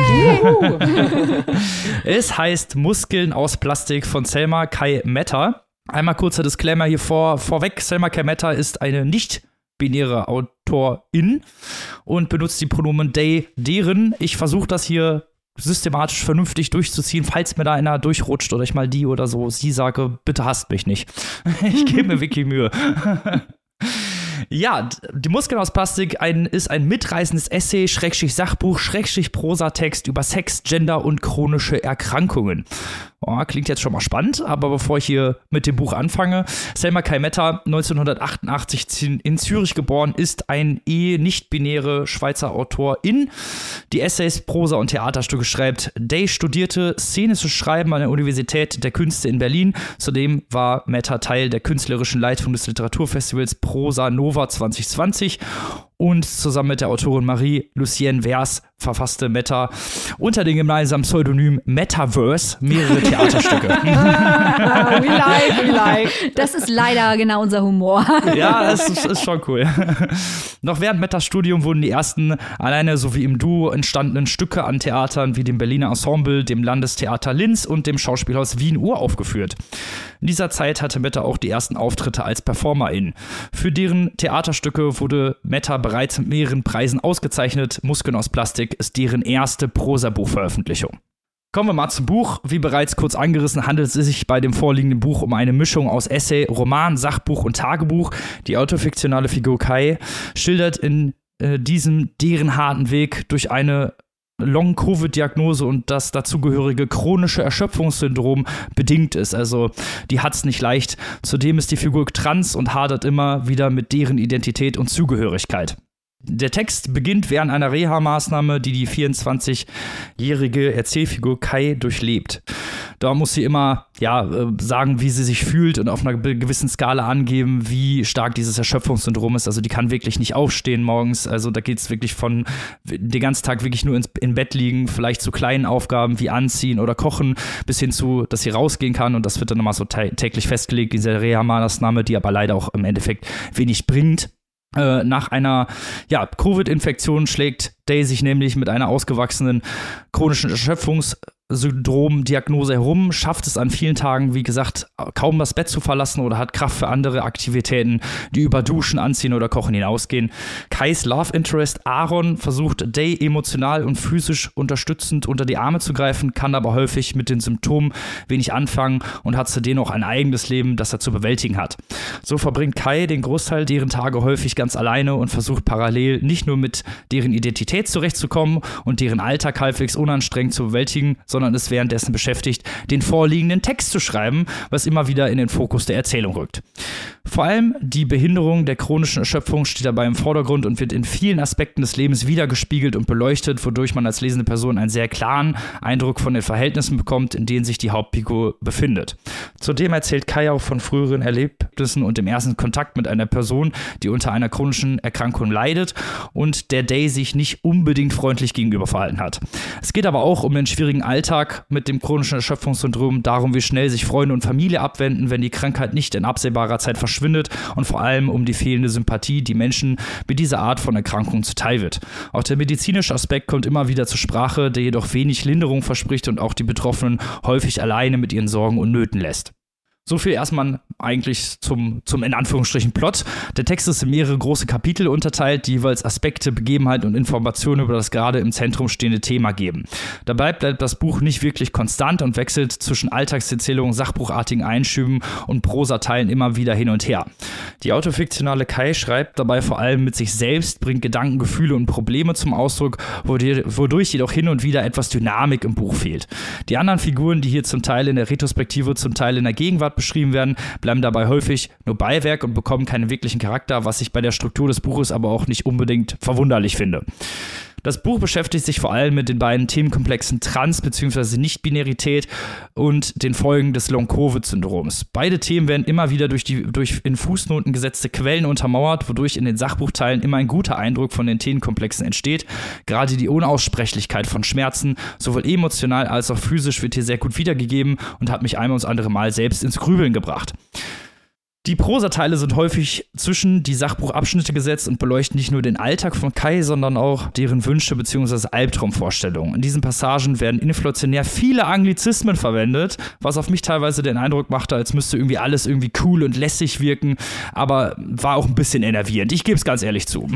Es heißt Muskeln aus Plastik von Selma Kai-Metta. Einmal kurzer Disclaimer hier vorweg, Selma Kai-Metta ist eine nicht-binäre Autorin und benutzt die Pronomen they, deren. Ich versuche das hier systematisch vernünftig durchzuziehen, falls mir da einer durchrutscht oder ich mal die oder so sie sage, bitte hasst mich nicht. Ich gebe mir wirklich Mühe. Ja, die Muskeln aus Plastik ist ein mitreißendes Essay, Sachbuch, Prosatext über Sex, Gender und chronische Erkrankungen. Oh, klingt jetzt schon mal spannend, aber bevor ich hier mit dem Buch anfange, Selma Kai-Metta, 1988 in Zürich geboren, ist ein nicht-binäre Schweizer Autorin, die Essays, Prosa und Theaterstücke schreibt. Day studierte szenisches Schreiben an der Universität der Künste in Berlin. Zudem war Metta Teil der künstlerischen Leitung des Literaturfestivals Prosa Nova 2020 und zusammen mit der Autorin Marie-Lucienne Vers verfasste Metta unter dem gemeinsamen Pseudonym Metaverse mehrere Theaterstücke. We like. Das ist leider genau unser Humor. Ja, das ist schon cool. Noch während Mettas Studium wurden die ersten alleine sowie im Duo entstandenen Stücke an Theatern wie dem Berliner Ensemble, dem Landestheater Linz und dem Schauspielhaus Wien uraufgeführt. In dieser Zeit hatte Metta auch die ersten Auftritte als Performerin. Für deren Theaterstücke wurde Metta bereits mit mehreren Preisen ausgezeichnet. Muskeln aus Plastik ist deren erste Prosabuchveröffentlichung. Kommen wir mal zum Buch. Wie bereits kurz angerissen, handelt es sich bei dem vorliegenden Buch um eine Mischung aus Essay, Roman, Sachbuch und Tagebuch. Die autofiktionale Figur Kai schildert in diesem deren harten Weg durch eine Long-Covid-Diagnose und das dazugehörige chronische Erschöpfungssyndrom bedingt ist. Also die hat es nicht leicht. Zudem ist die Figur trans und hadert immer wieder mit deren Identität und Zugehörigkeit. Der Text beginnt während einer Reha-Maßnahme, die 24-jährige Erzählfigur Kai durchlebt. Da muss sie immer sagen, wie sie sich fühlt und auf einer gewissen Skala angeben, wie stark dieses Erschöpfungssyndrom ist. Also die kann wirklich nicht aufstehen morgens. Also da geht es wirklich von den ganzen Tag wirklich nur im Bett liegen, vielleicht zu kleinen Aufgaben wie Anziehen oder Kochen, bis hin zu, dass sie rausgehen kann. Und das wird dann nochmal so täglich festgelegt, diese Reha-Maßnahme, die aber leider auch im Endeffekt wenig bringt. Nach einer Covid-Infektion schlägt Day sich nämlich mit einer ausgewachsenen chronischen Syndrom-Diagnose herum, schafft es an vielen Tagen, wie gesagt, kaum das Bett zu verlassen oder hat Kraft für andere Aktivitäten, die über Duschen, Anziehen oder Kochen hinausgehen. Kais Love Interest Aaron versucht, Day emotional und physisch unterstützend unter die Arme zu greifen, kann aber häufig mit den Symptomen wenig anfangen und hat zudem auch ein eigenes Leben, das er zu bewältigen hat. So verbringt Kai den Großteil deren Tage häufig ganz alleine und versucht parallel nicht nur mit deren Identität zurechtzukommen und deren Alltag halbwegs unanstrengend zu bewältigen, sondern ist währenddessen beschäftigt, den vorliegenden Text zu schreiben, was immer wieder in den Fokus der Erzählung rückt. Vor allem die Behinderung der chronischen Erschöpfung steht dabei im Vordergrund und wird in vielen Aspekten des Lebens wiedergespiegelt und beleuchtet, wodurch man als lesende Person einen sehr klaren Eindruck von den Verhältnissen bekommt, in denen sich die Hauptfigur befindet. Zudem erzählt Kai auch von früheren Erlebnissen und dem ersten Kontakt mit einer Person, die unter einer chronischen Erkrankung leidet und der Day sich nicht unbedingt freundlich gegenüber verhalten hat. Es geht aber auch um den schwierigen Alltag mit dem chronischen Erschöpfungssyndrom, darum, wie schnell sich Freunde und Familie abwenden, wenn die Krankheit nicht in absehbarer Zeit verschwindet und vor allem um die fehlende Sympathie, die Menschen mit dieser Art von Erkrankung zuteil wird. Auch der medizinische Aspekt kommt immer wieder zur Sprache, der jedoch wenig Linderung verspricht und auch die Betroffenen häufig alleine mit ihren Sorgen und Nöten lässt. So viel erstmal eigentlich zum in Anführungsstrichen Plot. Der Text ist in mehrere große Kapitel unterteilt, die jeweils Aspekte, Begebenheiten und Informationen über das gerade im Zentrum stehende Thema geben. Dabei bleibt das Buch nicht wirklich konstant und wechselt zwischen Alltagserzählungen, sachbuchartigen Einschüben und Prosateilen immer wieder hin und her. Die autofiktionale Kai schreibt dabei vor allem mit sich selbst, bringt Gedanken, Gefühle und Probleme zum Ausdruck, wodurch jedoch hin und wieder etwas Dynamik im Buch fehlt. Die anderen Figuren, die hier zum Teil in der Retrospektive, zum Teil in der Gegenwart beschrieben werden, bleiben dabei häufig nur Beiwerk und bekommen keinen wirklichen Charakter, was ich bei der Struktur des Buches aber auch nicht unbedingt verwunderlich finde. Das Buch beschäftigt sich vor allem mit den beiden Themenkomplexen Trans- bzw. Nicht-Binarität und den Folgen des Long-Covid-Syndroms. Beide Themen werden immer wieder durch in Fußnoten gesetzte Quellen untermauert, wodurch in den Sachbuchteilen immer ein guter Eindruck von den Themenkomplexen entsteht. Gerade die Unaussprechlichkeit von Schmerzen, sowohl emotional als auch physisch, wird hier sehr gut wiedergegeben und hat mich ein und andere Mal selbst ins Grübeln gebracht. Die Prosateile sind häufig zwischen die Sachbuchabschnitte gesetzt und beleuchten nicht nur den Alltag von Kai, sondern auch deren Wünsche bzw. Albtraumvorstellungen. In diesen Passagen werden inflationär viele Anglizismen verwendet, was auf mich teilweise den Eindruck machte, als müsste irgendwie alles irgendwie cool und lässig wirken, aber war auch ein bisschen enervierend. Ich gebe es ganz ehrlich zu.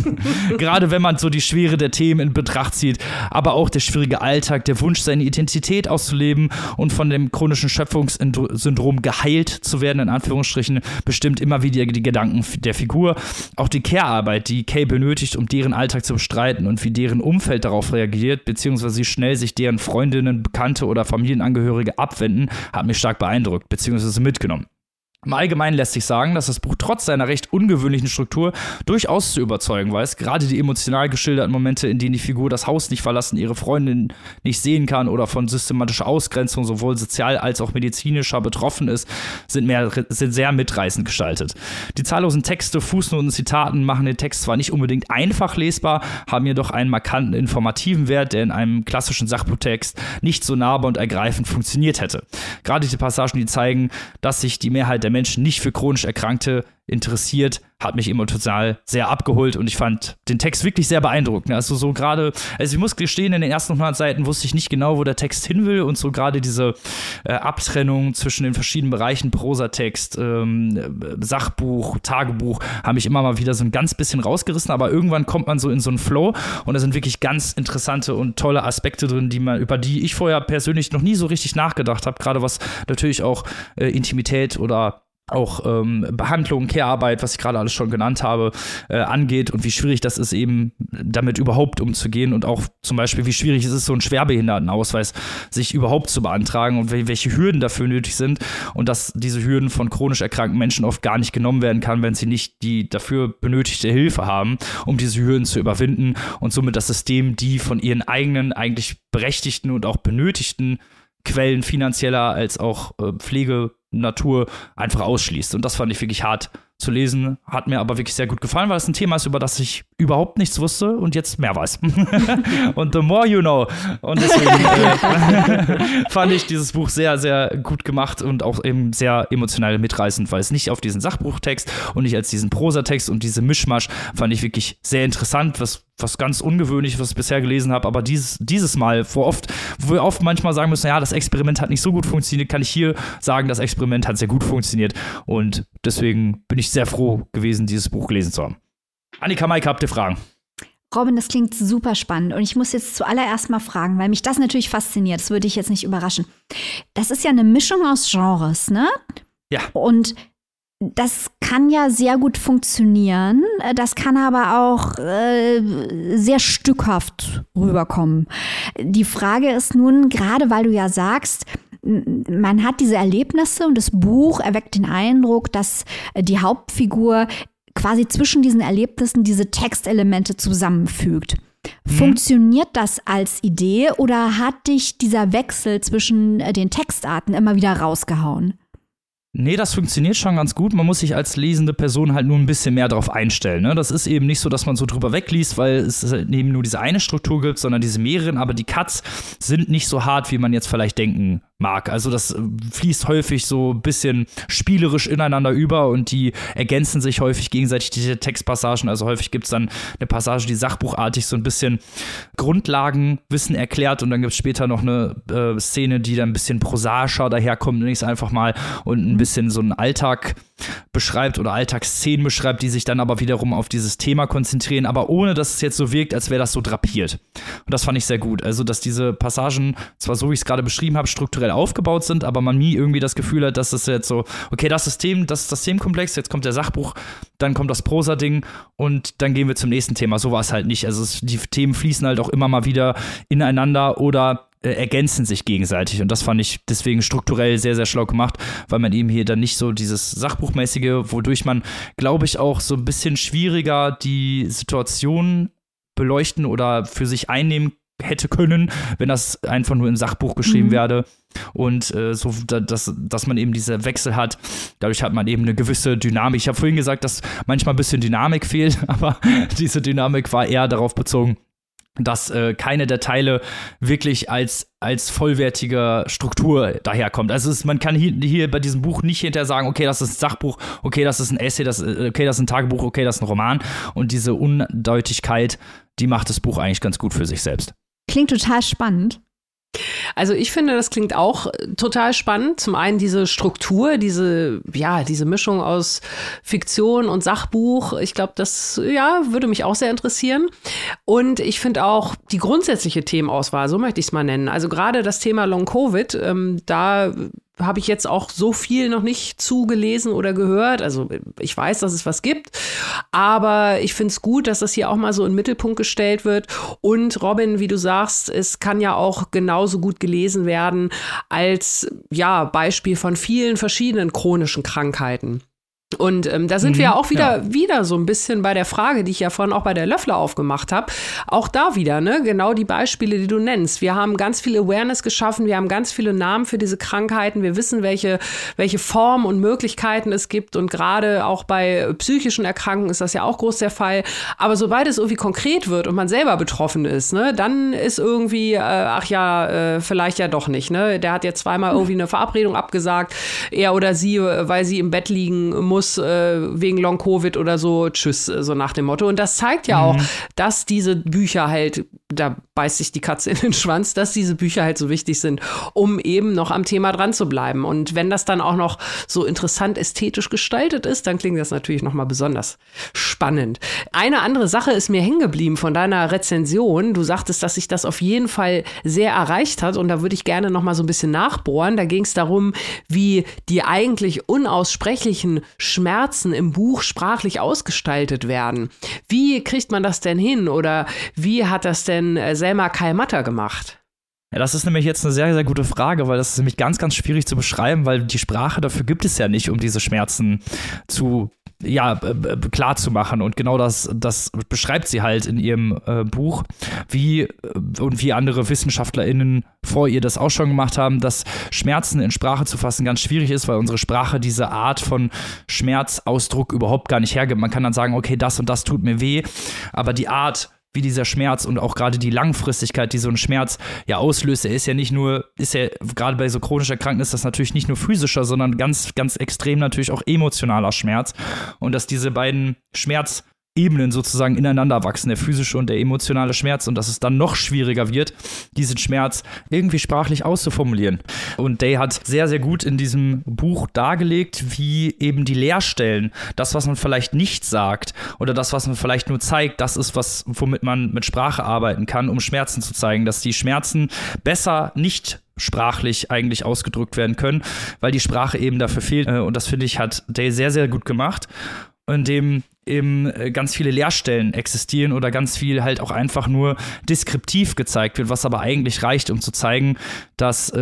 Gerade wenn man so die Schwere der Themen in Betracht zieht, aber auch der schwierige Alltag, der Wunsch, seine Identität auszuleben und von dem chronischen Schöpfungssyndrom geheilt zu werden, in Anführungsstrichen, bestimmt immer wieder die Gedanken der Figur. Auch die Care-Arbeit, die Kay benötigt, um deren Alltag zu bestreiten und wie deren Umfeld darauf reagiert, beziehungsweise wie schnell sich deren Freundinnen, Bekannte oder Familienangehörige abwenden, hat mich stark beeindruckt, beziehungsweise mitgenommen. Im Allgemeinen lässt sich sagen, dass das Buch trotz seiner recht ungewöhnlichen Struktur durchaus zu überzeugen weiß. Gerade die emotional geschilderten Momente, in denen die Figur das Haus nicht verlassen, ihre Freundin nicht sehen kann oder von systematischer Ausgrenzung sowohl sozial als auch medizinischer betroffen ist, sind sehr mitreißend gestaltet. Die zahllosen Texte, Fußnoten und Zitaten machen den Text zwar nicht unbedingt einfach lesbar, haben jedoch einen markanten informativen Wert, der in einem klassischen Sachbuchtext nicht so nahbar und ergreifend funktioniert hätte. Gerade die Passagen, die zeigen, dass sich die Mehrheit der Menschen nicht für chronisch Erkrankte interessiert, hat mich emotional sehr abgeholt und ich fand den Text wirklich sehr beeindruckend. Also so gerade, ich muss gestehen, in den ersten 100 Seiten wusste ich nicht genau, wo der Text hin will und so gerade diese Abtrennung zwischen den verschiedenen Bereichen, Prosatext, Sachbuch, Tagebuch, haben mich immer mal wieder so ein ganz bisschen rausgerissen, aber irgendwann kommt man so in so einen Flow und da sind wirklich ganz interessante und tolle Aspekte drin, über die ich vorher persönlich noch nie so richtig nachgedacht habe, gerade was natürlich auch Intimität oder auch Behandlung, Care-Arbeit, was ich gerade alles schon genannt habe, angeht und wie schwierig das ist, eben damit überhaupt umzugehen und auch zum Beispiel, wie schwierig es ist, so einen Schwerbehindertenausweis sich überhaupt zu beantragen und welche Hürden dafür nötig sind und dass diese Hürden von chronisch erkrankten Menschen oft gar nicht genommen werden kann, wenn sie nicht die dafür benötigte Hilfe haben, um diese Hürden zu überwinden und somit das System die von ihren eigenen, eigentlich berechtigten und auch benötigten Quellen finanzieller als auch Pflege, Natur einfach ausschließt. Und das fand ich wirklich hart zu lesen, hat mir aber wirklich sehr gut gefallen, weil es ein Thema ist, über das ich überhaupt nichts wusste und jetzt mehr weiß. Und the more you know. Und deswegen fand ich dieses Buch sehr, sehr gut gemacht und auch eben sehr emotional mitreißend, weil es nicht auf diesen Sachbuchtext und nicht als diesen Prosatext und diese Mischmasch fand ich wirklich sehr interessant, was ganz ungewöhnlich, was ich bisher gelesen habe, aber dieses Mal, wo wir oft manchmal sagen müssen, ja, das Experiment hat nicht so gut funktioniert, kann ich hier sagen, das Experiment hat sehr gut funktioniert und deswegen bin ich sehr froh gewesen, dieses Buch gelesen zu haben. Annika, Maike, habt ihr Fragen? Robin, das klingt super spannend und ich muss jetzt zuallererst mal fragen, weil mich das natürlich fasziniert, das würde ich jetzt nicht überraschen. Das ist ja eine Mischung aus Genres, ne? Ja. Und das kann ja sehr gut funktionieren, das kann aber auch sehr stückhaft rüberkommen. Die Frage ist nun, gerade weil du ja sagst, man hat diese Erlebnisse und das Buch erweckt den Eindruck, dass die Hauptfigur quasi zwischen diesen Erlebnissen diese Textelemente zusammenfügt. Funktioniert das als Idee oder hat dich dieser Wechsel zwischen den Textarten immer wieder rausgehauen? Nee, das funktioniert schon ganz gut. Man muss sich als lesende Person halt nur ein bisschen mehr darauf einstellen. Ne? Das ist eben nicht so, dass man so drüber wegliest, weil es eben nur diese eine Struktur gibt, sondern diese mehreren. Aber die Cuts sind nicht so hart, wie man jetzt vielleicht denken mag. Also das fließt häufig so ein bisschen spielerisch ineinander über und die ergänzen sich häufig gegenseitig, diese Textpassagen. Also häufig gibt es dann eine Passage, die sachbuchartig so ein bisschen Grundlagenwissen erklärt und dann gibt es später noch eine Szene, die dann ein bisschen prosaischer daherkommt, nenne ich es einfach mal, und ein bisschen so einen Alltag beschreibt oder Alltagsszenen beschreibt, die sich dann aber wiederum auf dieses Thema konzentrieren, aber ohne, dass es jetzt so wirkt, als wäre das so drapiert. Und das fand ich sehr gut. Also, dass diese Passagen, zwar so wie ich es gerade beschrieben habe, strukturell aufgebaut sind, aber man nie irgendwie das Gefühl hat, dass es jetzt so, okay, das ist das Themenkomplex, jetzt kommt der Sachbuch, dann kommt das Prosa-Ding und dann gehen wir zum nächsten Thema. So war es halt nicht. Also die Themen fließen halt auch immer mal wieder ineinander oder ergänzen sich gegenseitig und das fand ich deswegen strukturell sehr, sehr schlau gemacht, weil man eben hier dann nicht so dieses Sachbuchmäßige, wodurch man, glaube ich, auch so ein bisschen schwieriger die Situation beleuchten oder für sich einnehmen hätte können, wenn das einfach nur im Sachbuch geschrieben werde und so, dass man eben diese Wechsel hat. Dadurch hat man eben eine gewisse Dynamik. Ich habe vorhin gesagt, dass manchmal ein bisschen Dynamik fehlt, aber diese Dynamik war eher darauf bezogen, dass keine der Teile wirklich als vollwertige Struktur daherkommt. Also man kann hier bei diesem Buch nicht hinterher sagen, okay, das ist ein Sachbuch, okay, das ist ein Essay, okay, das ist ein Tagebuch, okay, das ist ein Roman. Und diese Undeutigkeit, die macht das Buch eigentlich ganz gut für sich selbst. Klingt total spannend. Also ich finde, das klingt auch total spannend. Zum einen diese Struktur, diese Mischung aus Fiktion und Sachbuch. Ich glaube, das würde mich auch sehr interessieren. Und ich finde auch die grundsätzliche Themenauswahl, so möchte ich es mal nennen. Also gerade das Thema Long-Covid, da habe ich jetzt auch so viel noch nicht zugelesen oder gehört. Also ich weiß, dass es was gibt, aber ich finde es gut, dass das hier auch mal so in den Mittelpunkt gestellt wird. Und Robin, wie du sagst, es kann ja auch genauso gut gelesen werden als Beispiel von vielen verschiedenen chronischen Krankheiten. Und da sind wir ja auch wieder so ein bisschen bei der Frage, die ich ja vorhin auch bei der Löffler aufgemacht habe. Auch da wieder, ne? Genau die Beispiele, die du nennst. Wir haben ganz viel Awareness geschaffen, wir haben ganz viele Namen für diese Krankheiten. Wir wissen, welche Formen und Möglichkeiten es gibt. Und gerade auch bei psychischen Erkrankungen ist das ja auch groß der Fall. Aber sobald es irgendwie konkret wird und man selber betroffen ist, ne, dann ist irgendwie, vielleicht ja doch nicht. Ne? Der hat jetzt zweimal irgendwie eine Verabredung abgesagt, er oder sie, weil sie im Bett liegen muss, wegen Long-Covid oder so, tschüss, so nach dem Motto. Und das zeigt ja auch, dass diese Bücher halt, da beißt sich die Katze in den Schwanz, dass diese Bücher halt so wichtig sind, um eben noch am Thema dran zu bleiben. Und wenn das dann auch noch so interessant ästhetisch gestaltet ist, dann klingt das natürlich noch mal besonders spannend. Eine andere Sache ist mir hängen geblieben von deiner Rezension. Du sagtest, dass sich das auf jeden Fall sehr erreicht hat und da würde ich gerne noch mal so ein bisschen nachbohren. Da ging es darum, wie die eigentlich unaussprechlichen Schmerzen im Buch sprachlich ausgestaltet werden. Wie kriegt man das denn hin oder wie hat das denn Selma Kyle-Matter gemacht? Ja, das ist nämlich jetzt eine sehr, sehr gute Frage, weil das ist nämlich ganz, ganz schwierig zu beschreiben, weil die Sprache dafür gibt es ja nicht, um diese Schmerzen zu klar zu machen. Und genau das beschreibt sie halt in ihrem Buch, wie andere WissenschaftlerInnen vor ihr das auch schon gemacht haben, dass Schmerzen in Sprache zu fassen ganz schwierig ist, weil unsere Sprache diese Art von Schmerzausdruck überhaupt gar nicht hergibt. Man kann dann sagen, okay, das und das tut mir weh, aber die Art, wie dieser Schmerz und auch gerade die Langfristigkeit, die so ein Schmerz ja auslöst, ist ja gerade bei so chronischen Erkrankungen ist das natürlich nicht nur physischer, sondern ganz extrem natürlich auch emotionaler Schmerz. Und dass diese beiden Schmerzebenen sozusagen ineinander wachsen, der physische und der emotionale Schmerz, und dass es dann noch schwieriger wird, diesen Schmerz irgendwie sprachlich auszuformulieren. Und Day hat sehr, sehr gut in diesem Buch dargelegt, wie eben die Leerstellen, das, was man vielleicht nicht sagt oder das, was man vielleicht nur zeigt, das ist was, womit man mit Sprache arbeiten kann, um Schmerzen zu zeigen, dass die Schmerzen besser nicht sprachlich eigentlich ausgedrückt werden können, weil die Sprache eben dafür fehlt. Und das, finde ich, hat Day sehr, sehr gut gemacht, indem eben ganz viele Leerstellen existieren oder ganz viel halt auch einfach nur deskriptiv gezeigt wird, was aber eigentlich reicht, um zu zeigen, dass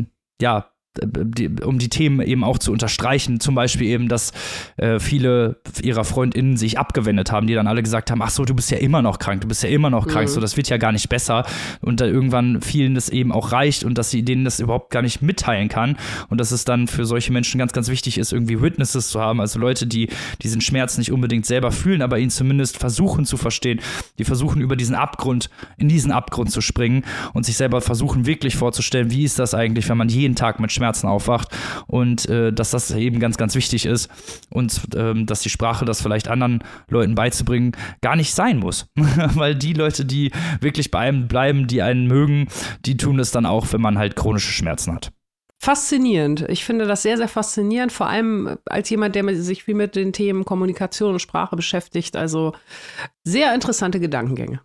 um die Themen eben auch zu unterstreichen, zum Beispiel eben, dass viele ihrer FreundInnen sich abgewendet haben, die dann alle gesagt haben, ach so, du bist ja immer noch krank, so, das wird ja gar nicht besser, und dann irgendwann vielen das eben auch reicht und dass sie denen das überhaupt gar nicht mitteilen kann, und dass es dann für solche Menschen ganz, ganz wichtig ist, irgendwie Witnesses zu haben, also Leute, die diesen Schmerz nicht unbedingt selber fühlen, aber ihn zumindest versuchen zu verstehen, die versuchen in diesen Abgrund zu springen und sich selber versuchen wirklich vorzustellen, wie ist das eigentlich, wenn man jeden Tag mit Schmerzen aufwacht, und dass das eben ganz, ganz wichtig ist und dass die Sprache, das vielleicht anderen Leuten beizubringen, gar nicht sein muss. Weil die Leute, die wirklich bei einem bleiben, die einen mögen, die tun es dann auch, wenn man halt chronische Schmerzen hat. Faszinierend. Ich finde das sehr, sehr faszinierend, vor allem als jemand, der sich viel mit den Themen Kommunikation und Sprache beschäftigt. Also sehr interessante Gedankengänge.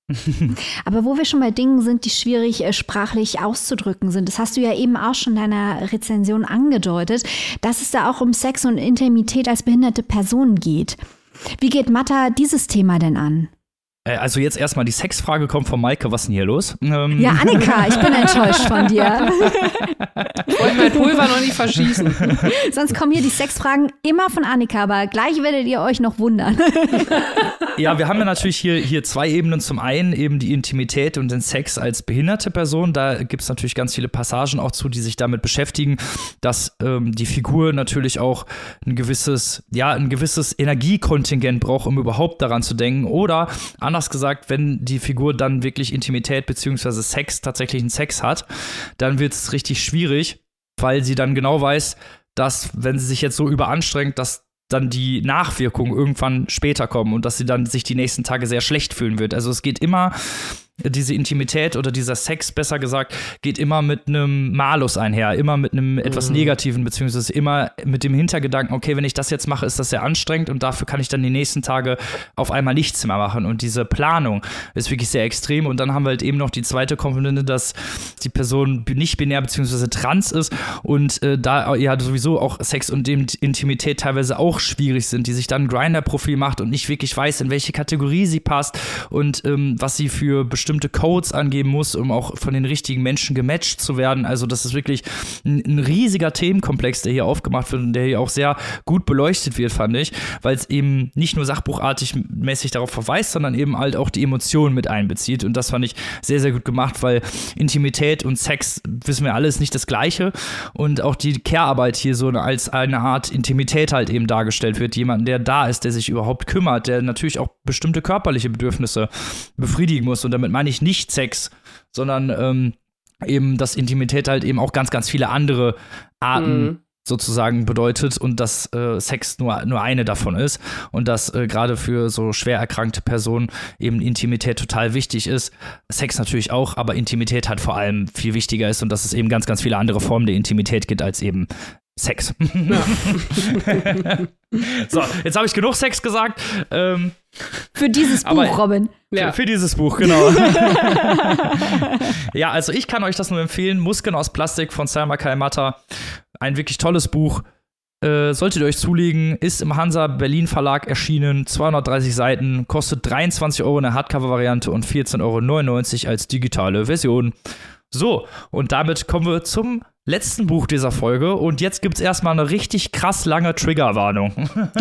Aber wo wir schon bei Dingen sind, die schwierig sprachlich auszudrücken sind, das hast du ja eben auch schon in deiner Rezension angedeutet, dass es da auch um Sex und Intimität als behinderte Person geht. Wie geht Matta dieses Thema denn an? Also jetzt erstmal die Sexfrage kommt von Maike, was ist denn hier los? Ja, Annika, ich bin enttäuscht von dir. Ich wollte mein Pulver noch nicht verschießen. Sonst kommen hier die Sexfragen immer von Annika, aber gleich werdet ihr euch noch wundern. Ja, wir haben ja natürlich hier zwei Ebenen. Zum einen eben die Intimität und den Sex als behinderte Person. Da gibt es natürlich ganz viele Passagen auch zu, die sich damit beschäftigen, dass die Figur natürlich auch ein gewisses Energiekontingent braucht, um überhaupt daran zu denken. Oder anders gesagt, wenn die Figur dann wirklich Intimität bzw. tatsächlichen Sex hat, dann wird es richtig schwierig, weil sie dann genau weiß, dass, wenn sie sich jetzt so überanstrengt, dass dann die Nachwirkungen irgendwann später kommen und dass sie dann sich die nächsten Tage sehr schlecht fühlen wird. Also es geht immer, diese Intimität oder dieser Sex, besser gesagt, geht immer mit einem Malus einher, immer mit einem etwas Negativen, beziehungsweise immer mit dem Hintergedanken, okay, wenn ich das jetzt mache, ist das sehr anstrengend und dafür kann ich dann die nächsten Tage auf einmal nichts mehr machen. Und diese Planung ist wirklich sehr extrem. Und dann haben wir halt eben noch die zweite Komponente, dass die Person nicht binär beziehungsweise trans ist und da ja sowieso auch Sex und Intimität teilweise auch schwierig sind, die sich dann ein Grindr-Profil macht und nicht wirklich weiß, in welche Kategorie sie passt und was sie für bestimmte Codes angeben muss, um auch von den richtigen Menschen gematcht zu werden. Also das ist wirklich ein riesiger Themenkomplex, der hier aufgemacht wird und der hier auch sehr gut beleuchtet wird, fand ich, weil es eben nicht nur sachbuchartig mäßig darauf verweist, sondern eben halt auch die Emotionen mit einbezieht. Und das fand ich sehr, sehr gut gemacht, weil Intimität und Sex, wissen wir alle, ist nicht das Gleiche. Und auch die Care-Arbeit hier so als eine Art Intimität halt eben dargestellt wird. Jemand, der da ist, der sich überhaupt kümmert, der natürlich auch bestimmte körperliche Bedürfnisse befriedigen muss. Und damit meine ich nicht Sex, sondern eben, dass Intimität halt eben auch ganz, ganz viele andere Arten sozusagen bedeutet und dass Sex nur eine davon ist und dass gerade für so schwer erkrankte Personen eben Intimität total wichtig ist. Sex natürlich auch, aber Intimität halt vor allem viel wichtiger ist und dass es eben ganz, ganz viele andere Formen der Intimität gibt als eben Sex. Ja. So, jetzt habe ich genug Sex gesagt. Für dieses Buch, Robin. Ja. Für dieses Buch, genau. Ja, also ich kann euch das nur empfehlen. Muskeln aus Plastik von Salma Kaymatta. Ein wirklich tolles Buch. Solltet ihr euch zulegen. Ist im Hansa Berlin Verlag erschienen. 230 Seiten. Kostet 23 € in der Hardcover-Variante und 14,99 € als digitale Version. So, und damit kommen wir zum letzten Buch dieser Folge und jetzt gibt es erstmal eine richtig krass lange Triggerwarnung.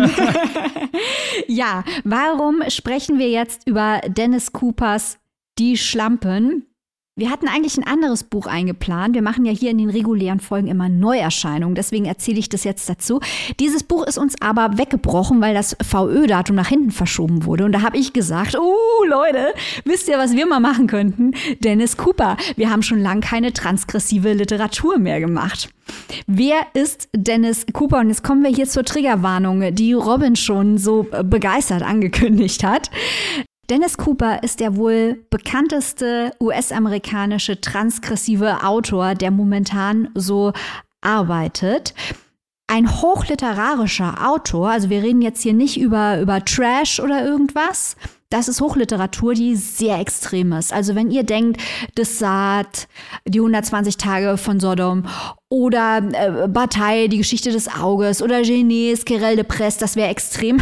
Ja, warum sprechen wir jetzt über Dennis Coopers Die Schlampen? Wir hatten eigentlich ein anderes Buch eingeplant. Wir machen ja hier in den regulären Folgen immer Neuerscheinungen. Deswegen erzähle ich das jetzt dazu. Dieses Buch ist uns aber weggebrochen, weil das VÖ-Datum nach hinten verschoben wurde. Und da habe ich gesagt, Leute, wisst ihr, was wir mal machen könnten? Dennis Cooper. Wir haben schon lange keine transgressive Literatur mehr gemacht. Wer ist Dennis Cooper? Und jetzt kommen wir hier zur Triggerwarnung, die Robin schon so begeistert angekündigt hat. Dennis Cooper ist der wohl bekannteste US-amerikanische transgressive Autor, der momentan so arbeitet. Ein hochliterarischer Autor, also wir reden jetzt hier nicht über Trash oder irgendwas. Das ist Hochliteratur, die sehr extrem ist. Also wenn ihr denkt, Dessart, die 120 Tage von Sodom oder Bataille, die Geschichte des Auges oder Genèse, Querelle de Presse, das wäre extrem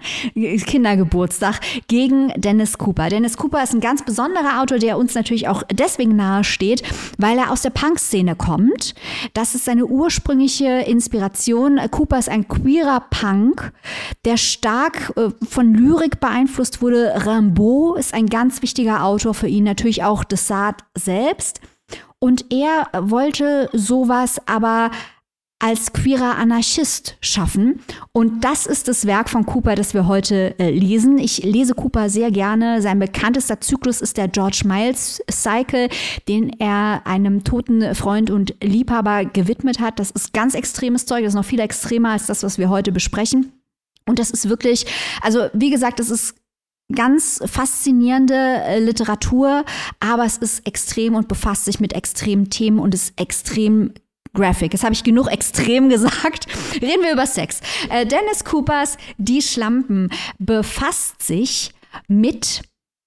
Kindergeburtstag gegen Dennis Cooper. Dennis Cooper ist ein ganz besonderer Autor, der uns natürlich auch deswegen nahe steht, weil er aus der Punk-Szene kommt. Das ist seine ursprüngliche Inspiration. Cooper ist ein queerer Punk, der stark von Lyrik beeinflusst wurde. Rimbaud ist ein ganz wichtiger Autor für ihn, natürlich auch Dessart selbst. Und er wollte sowas aber als queerer Anarchist schaffen. Und das ist das Werk von Cooper, das wir heute lesen. Ich lese Cooper sehr gerne. Sein bekanntester Zyklus ist der George Miles Cycle, den er einem toten Freund und Liebhaber gewidmet hat. Das ist ganz extremes Zeug. Das ist noch viel extremer als das, was wir heute besprechen. Und das ist wirklich, also wie gesagt, das ist ganz faszinierende Literatur, aber es ist extrem und befasst sich mit extremen Themen und ist extrem graphic. Jetzt habe ich genug extrem gesagt. Reden wir über Sex. Dennis Coopers Die Schlampen befasst sich mit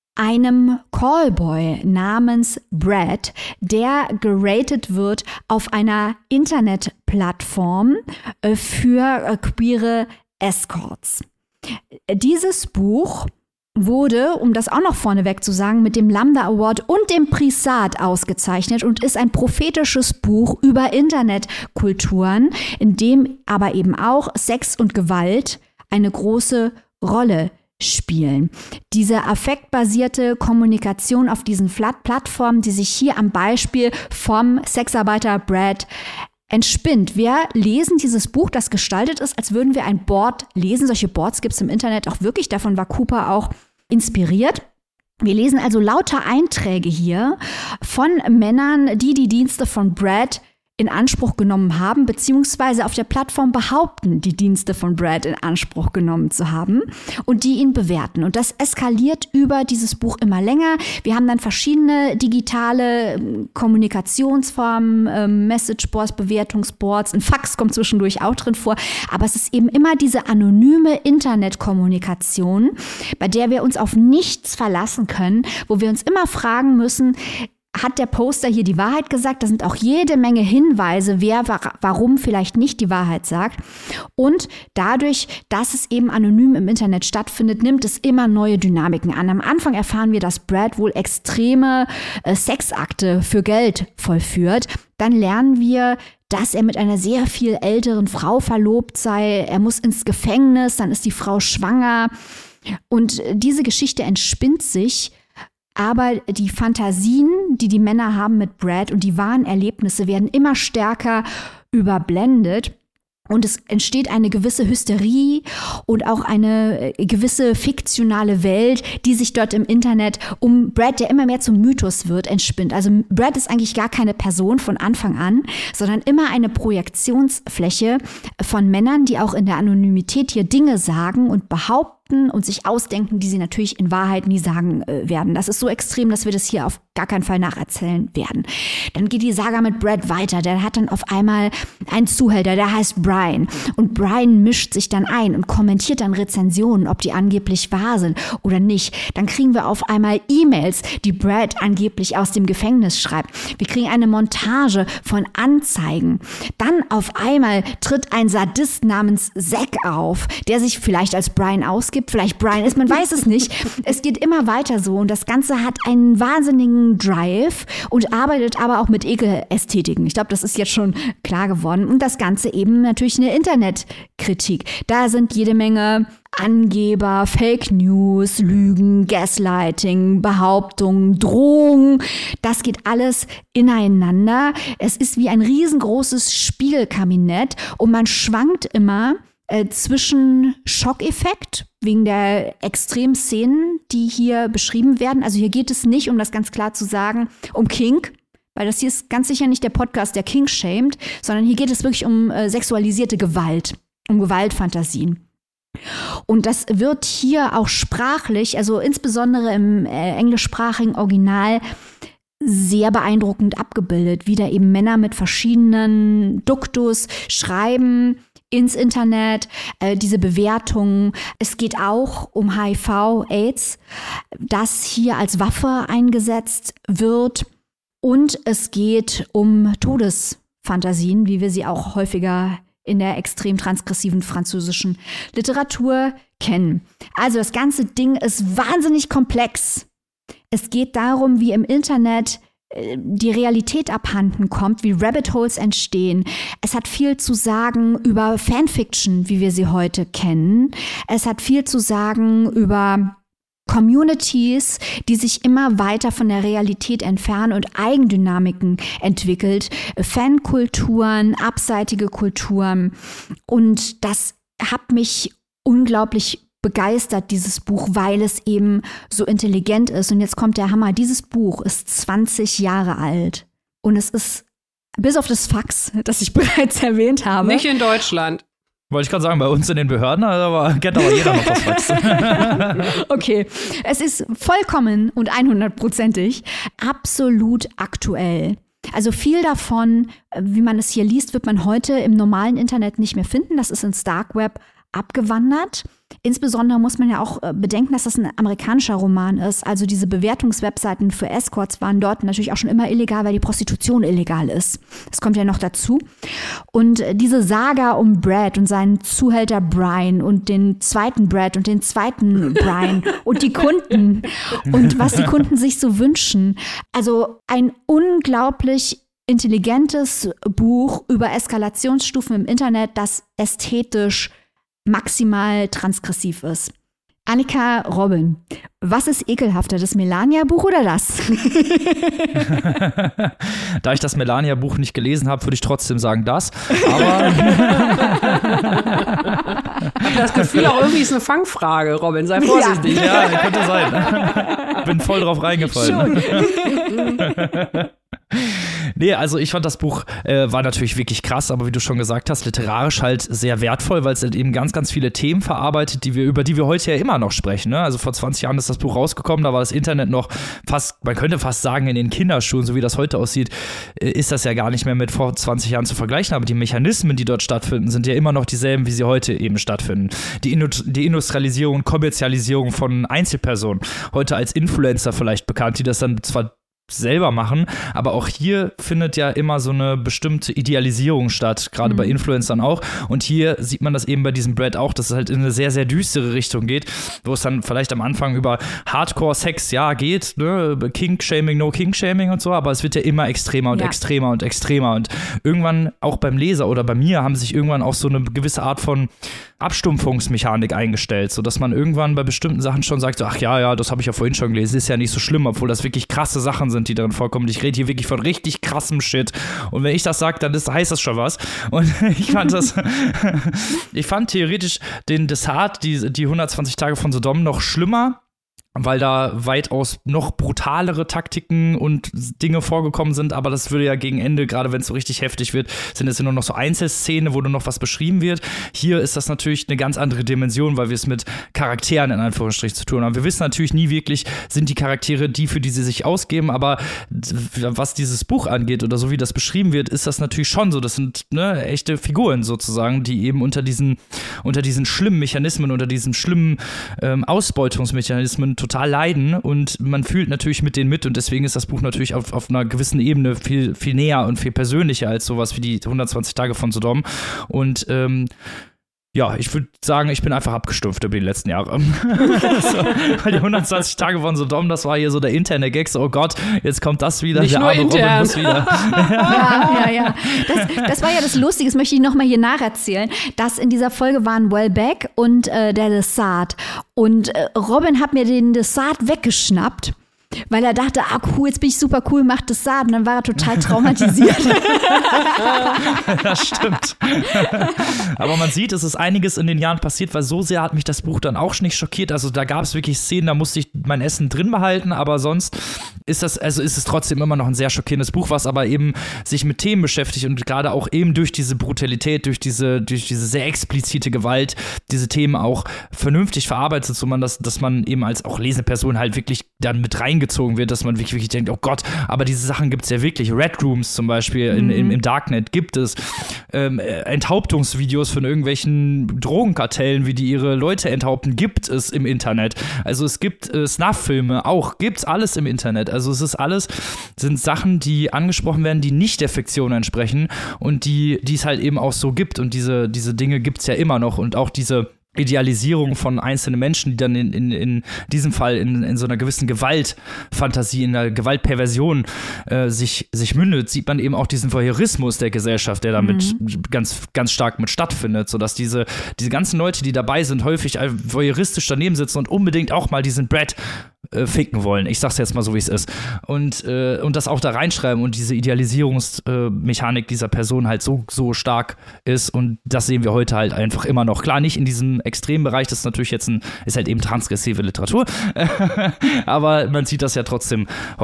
einem Callboy namens Brad, der geratet wird auf einer Internetplattform für queere Escorts. Dieses Buch wurde, um das auch noch vorneweg zu sagen, mit dem Lambda Award und dem Prix Sade ausgezeichnet und ist ein prophetisches Buch über Internetkulturen, in dem aber eben auch Sex und Gewalt eine große Rolle spielen. Diese affektbasierte Kommunikation auf diesen Plattformen, die sich hier am Beispiel vom Sexarbeiter Brad entspinnt. Wir lesen dieses Buch, das gestaltet ist, als würden wir ein Board lesen. Solche Boards gibt es im Internet auch wirklich. Davon war Cooper auch inspiriert. Wir lesen also lauter Einträge hier von Männern, die die Dienste von Brad in Anspruch genommen haben, beziehungsweise auf der Plattform behaupten, die Dienste von Brad in Anspruch genommen zu haben und die ihn bewerten. Und das eskaliert über dieses Buch immer länger. Wir haben dann verschiedene digitale Kommunikationsformen, Messageboards, Bewertungsboards, ein Fax kommt zwischendurch auch drin vor. Aber es ist eben immer diese anonyme Internetkommunikation, bei der wir uns auf nichts verlassen können, wo wir uns immer fragen müssen, hat der Poster hier die Wahrheit gesagt? Da sind auch jede Menge Hinweise, wer warum vielleicht nicht die Wahrheit sagt. Und dadurch, dass es eben anonym im Internet stattfindet, nimmt es immer neue Dynamiken an. Am Anfang erfahren wir, dass Brad wohl extreme Sexakte für Geld vollführt. Dann lernen wir, dass er mit einer sehr viel älteren Frau verlobt sei. Er muss ins Gefängnis, dann ist die Frau schwanger. Und diese Geschichte entspinnt sich. Aber die Fantasien, die die Männer haben mit Brad und die wahren Erlebnisse werden immer stärker überblendet. Und es entsteht eine gewisse Hysterie und auch eine gewisse fiktionale Welt, die sich dort im Internet um Brad, der immer mehr zum Mythos wird, entspinnt. Also Brad ist eigentlich gar keine Person von Anfang an, sondern immer eine Projektionsfläche von Männern, die auch in der Anonymität hier Dinge sagen und behaupten und sich ausdenken, die sie natürlich in Wahrheit nie sagen werden. Das ist so extrem, dass wir das hier auf gar keinen Fall nacherzählen werden. Dann geht die Saga mit Brad weiter. Der hat dann auf einmal einen Zuhälter, der heißt Brian. Und Brian mischt sich dann ein und kommentiert dann Rezensionen, ob die angeblich wahr sind oder nicht. Dann kriegen wir auf einmal E-Mails, die Brad angeblich aus dem Gefängnis schreibt. Wir kriegen eine Montage von Anzeigen. Dann auf einmal tritt ein Sadist namens Zack auf, der sich vielleicht als Brian ausgibt, gibt, vielleicht Brian ist, man weiß es nicht. Es geht immer weiter so und das Ganze hat einen wahnsinnigen Drive und arbeitet aber auch mit Ekelästhetiken. Ich glaube, das ist jetzt schon klar geworden. Und das Ganze eben natürlich eine Internetkritik. Da sind jede Menge Angeber, Fake News, Lügen, Gaslighting, Behauptungen, Drohungen. Das geht alles ineinander. Es ist wie ein riesengroßes Spiegelkabinett und man schwankt immer zwischen Schockeffekt wegen der extremen Szenen, die hier beschrieben werden. Also hier geht es nicht, um das ganz klar zu sagen, um Kink, weil das hier ist ganz sicher nicht der Podcast, der Kink shamed, sondern hier geht es wirklich um sexualisierte Gewalt, um Gewaltfantasien. Und das wird hier auch sprachlich, also insbesondere im englischsprachigen Original, sehr beeindruckend abgebildet, wie da eben Männer mit verschiedenen Duktus schreiben ins Internet, diese Bewertungen. Es geht auch um HIV, AIDS, das hier als Waffe eingesetzt wird. Und es geht um Todesfantasien, wie wir sie auch häufiger in der extrem transgressiven französischen Literatur kennen. Also das ganze Ding ist wahnsinnig komplex. Es geht darum, wie im Internet die Realität abhanden kommt, wie Rabbit Holes entstehen. Es hat viel zu sagen über Fanfiction, wie wir sie heute kennen. Es hat viel zu sagen über Communities, die sich immer weiter von der Realität entfernen und Eigendynamiken entwickelt, Fankulturen, abseitige Kulturen. Und das hat mich unglaublich begeistert, dieses Buch, weil es eben so intelligent ist. Und jetzt kommt der Hammer. Dieses Buch ist 20 Jahre alt. Und es ist, bis auf das Fax, das ich bereits erwähnt habe. Nicht in Deutschland. Wollte ich gerade sagen, bei uns in den Behörden kennt aber jeder noch das Fax. Okay, es ist vollkommen und 100%ig absolut aktuell. Also viel davon, wie man es hier liest, wird man heute im normalen Internet nicht mehr finden. Das ist ins Dark Web abgewandert. Insbesondere muss man ja auch bedenken, dass das ein amerikanischer Roman ist. Also diese Bewertungswebseiten für Escorts waren dort natürlich auch schon immer illegal, weil die Prostitution illegal ist. Das kommt ja noch dazu. Und diese Saga um Brad und seinen Zuhälter Brian und den zweiten Brad und den zweiten Brian und die Kunden und was die Kunden sich so wünschen. Also ein unglaublich intelligentes Buch über Eskalationsstufen im Internet, das ästhetisch maximal transgressiv ist. Annika, Robin, was ist ekelhafter, das Melania-Buch oder das? Da ich das Melania-Buch nicht gelesen habe, würde ich trotzdem sagen das. Aber ich habe das Gefühl, auch irgendwie ist eine Fangfrage, Robin. Sei vorsichtig. Ja, könnte sein. Bin voll drauf reingefallen. Nee, also ich fand das Buch war natürlich wirklich krass, aber wie du schon gesagt hast, literarisch halt sehr wertvoll, weil es halt eben ganz, ganz viele Themen verarbeitet, über die wir heute ja immer noch sprechen. Ne? Also vor 20 Jahren ist das Buch rausgekommen, da war das Internet noch fast, man könnte fast sagen, in den Kinderschuhen, so wie das heute aussieht, ist das ja gar nicht mehr mit vor 20 Jahren zu vergleichen, aber die Mechanismen, die dort stattfinden, sind ja immer noch dieselben, wie sie heute eben stattfinden. Die Industrialisierung und Kommerzialisierung von Einzelpersonen, heute als Influencer vielleicht bekannt, die das dann zwar selber machen, aber auch hier findet ja immer so eine bestimmte Idealisierung statt, gerade bei Influencern auch, und hier sieht man das eben bei diesem Brad auch, dass es halt in eine sehr, sehr düstere Richtung geht, wo es dann vielleicht am Anfang über Hardcore-Sex, ja, geht, ne? Kink-Shaming, No-Kink-Shaming und so, aber es wird ja immer extremer und extremer und extremer und irgendwann auch beim Leser oder bei mir haben sich irgendwann auch so eine gewisse Art von Abstumpfungsmechanik eingestellt, sodass man irgendwann bei bestimmten Sachen schon sagt, so, ach ja, das habe ich ja vorhin schon gelesen, ist ja nicht so schlimm, obwohl das wirklich krasse Sachen sind, die darin vorkommen. Ich rede hier wirklich von richtig krassem Shit. Und wenn ich das sage, dann heißt das schon was. Und ich fand theoretisch den Dessert, die 120 Tage von Sodom noch schlimmer, weil da weitaus noch brutalere Taktiken und Dinge vorgekommen sind, aber das würde ja gegen Ende, gerade wenn es so richtig heftig wird, sind es ja nur noch so Einzelszenen, wo nur noch was beschrieben wird. Hier ist das natürlich eine ganz andere Dimension, weil wir es mit Charakteren in Anführungsstrichen zu tun haben. Wir wissen natürlich nie wirklich, sind die Charaktere die, für die sie sich ausgeben, aber was dieses Buch angeht oder so wie das beschrieben wird, ist das natürlich schon so. Das sind echte Figuren sozusagen, die eben unter diesen schlimmen Mechanismen, unter diesen schlimmen Ausbeutungsmechanismen total leiden und man fühlt natürlich mit denen mit und deswegen ist das Buch natürlich auf einer gewissen Ebene viel, viel näher und viel persönlicher als sowas wie die 120 Tage von Sodom und Ja, ich würde sagen, ich bin einfach abgestumpft über die letzten Jahre. Weil die 120 Tage von Sodom, das war hier so der interne Gag, so, oh Gott, jetzt kommt das wieder, nicht der nur arme intern. Robin muss wieder. Ja. Das war ja das Lustige, das möchte ich nochmal hier nacherzählen, dass in dieser Folge waren Welbeck und der Desart. Und Robin hat mir den Desart weggeschnappt. Weil er dachte, cool, jetzt bin ich super cool, mach das Saat. Und dann war er total traumatisiert. Das stimmt. Aber man sieht, es ist einiges in den Jahren passiert, weil so sehr hat mich das Buch dann auch nicht schockiert. Also da gab es wirklich Szenen, da musste ich mein Essen drin behalten, aber sonst ist es trotzdem immer noch ein sehr schockierendes Buch, was aber eben sich mit Themen beschäftigt und gerade auch eben durch diese Brutalität, durch diese sehr explizite Gewalt, diese Themen auch vernünftig verarbeitet, so dass man eben als auch lesende Person halt wirklich dann mit reingezogen wird, dass man wirklich denkt, oh Gott, aber diese Sachen gibt es ja wirklich. Red Rooms zum Beispiel im Darknet gibt es. Enthauptungsvideos von irgendwelchen Drogenkartellen, wie die ihre Leute enthaupten, gibt es im Internet. Also es gibt Snuff-Filme auch, gibt's alles im Internet. Also es ist alles, sind Sachen, die angesprochen werden, die nicht der Fiktion entsprechen und die es halt eben auch so gibt. Und diese Dinge gibt's ja immer noch und auch diese Idealisierung von einzelnen Menschen, die dann in diesem Fall in so einer gewissen Gewaltfantasie, in einer Gewaltperversion sich mündet, sieht man eben auch diesen Voyeurismus der Gesellschaft, der damit ganz, ganz stark mit stattfindet, sodass diese ganzen Leute, die dabei sind, häufig voyeuristisch daneben sitzen und unbedingt auch mal diesen Brad ficken wollen. Ich sag's jetzt mal so, wie es ist. Und das auch da reinschreiben und diese Idealisierungsmechanik dieser Person halt so stark ist und das sehen wir heute halt einfach immer noch. Klar, nicht in diesem Extrembereich, das ist natürlich jetzt ist halt eben transgressive Literatur, aber man sieht das ja trotzdem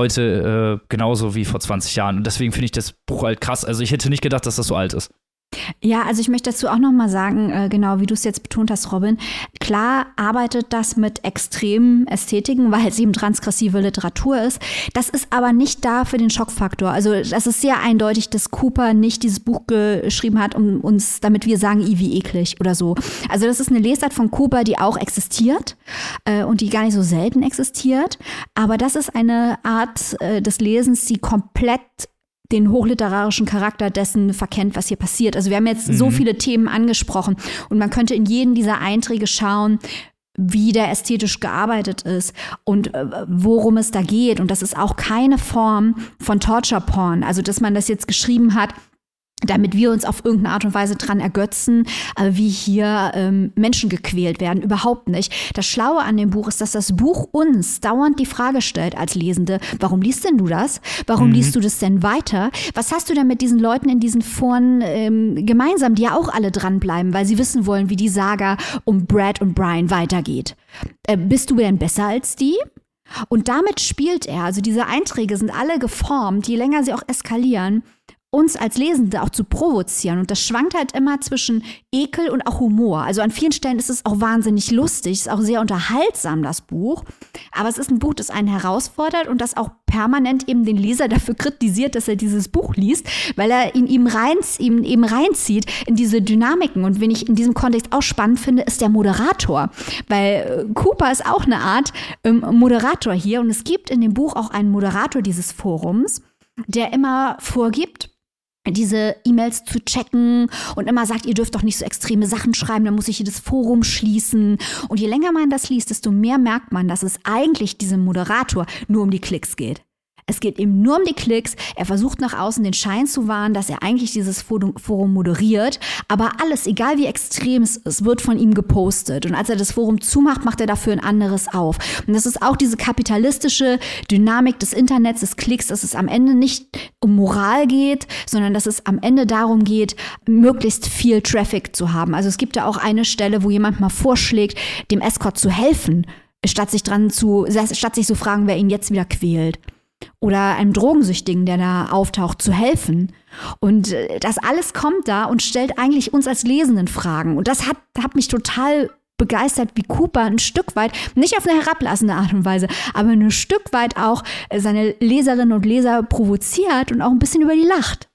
heute genauso wie vor 20 Jahren und deswegen finde ich das Buch halt krass. Also ich hätte nicht gedacht, dass das so alt ist. Ja, also ich möchte dazu auch noch mal sagen, genau wie du es jetzt betont hast, Robin, klar arbeitet das mit extremen Ästhetiken, weil es eben transgressive Literatur ist. Das ist aber nicht da für den Schockfaktor. Also das ist sehr eindeutig, dass Cooper nicht dieses Buch geschrieben hat, um uns, damit wir sagen, wie eklig oder so. Also das ist eine Lesart von Cooper, die auch existiert und die gar nicht so selten existiert. Aber das ist eine Art des Lesens, die komplett den hochliterarischen Charakter dessen verkennt, was hier passiert. Also wir haben jetzt so viele Themen angesprochen und man könnte in jeden dieser Einträge schauen, wie der ästhetisch gearbeitet ist und worum es da geht. Und das ist auch keine Form von Torture-Porn. Also dass man das jetzt geschrieben hat, damit wir uns auf irgendeine Art und Weise dran ergötzen, wie hier Menschen gequält werden. Überhaupt nicht. Das Schlaue an dem Buch ist, dass das Buch uns dauernd die Frage stellt als Lesende, warum liest denn du das? Warum liest du das denn weiter? Was hast du denn mit diesen Leuten in diesen Foren gemeinsam, die ja auch alle dranbleiben, weil sie wissen wollen, wie die Saga um Brad und Brian weitergeht? Bist du denn besser als die? Und damit spielt er. Also diese Einträge sind alle geformt, je länger sie auch eskalieren, uns als Lesende auch zu provozieren. Und das schwankt halt immer zwischen Ekel und auch Humor. Also an vielen Stellen ist es auch wahnsinnig lustig, ist auch sehr unterhaltsam, das Buch. Aber es ist ein Buch, das einen herausfordert und das auch permanent eben den Leser dafür kritisiert, dass er dieses Buch liest, weil er ihn eben reinzieht in diese Dynamiken. Und wen ich in diesem Kontext auch spannend finde, ist der Moderator. Weil Cooper ist auch eine Art Moderator hier. Und es gibt in dem Buch auch einen Moderator dieses Forums, der immer vorgibt, diese E-Mails zu checken und immer sagt, ihr dürft doch nicht so extreme Sachen schreiben, dann muss ich hier das Forum schließen. Und je länger man das liest, desto mehr merkt man, dass es eigentlich diesem Moderator nur um die Klicks geht. Es geht ihm nur um die Klicks. Er versucht nach außen den Schein zu wahren, dass er eigentlich dieses Forum moderiert. Aber alles, egal wie extrem es ist, wird von ihm gepostet. Und als er das Forum zumacht, macht er dafür ein anderes auf. Und das ist auch diese kapitalistische Dynamik des Internets, des Klicks, dass es am Ende nicht um Moral geht, sondern dass es am Ende darum geht, möglichst viel Traffic zu haben. Also es gibt da auch eine Stelle, wo jemand mal vorschlägt, dem Escort zu helfen, statt sich zu fragen, wer ihn jetzt wieder quält. Oder einem Drogensüchtigen, der da auftaucht, zu helfen. Und das alles kommt da und stellt eigentlich uns als Lesenden Fragen. Und das hat mich total begeistert, wie Cooper ein Stück weit, nicht auf eine herablassende Art und Weise, aber ein Stück weit auch seine Leserinnen und Leser provoziert und auch ein bisschen über die lacht.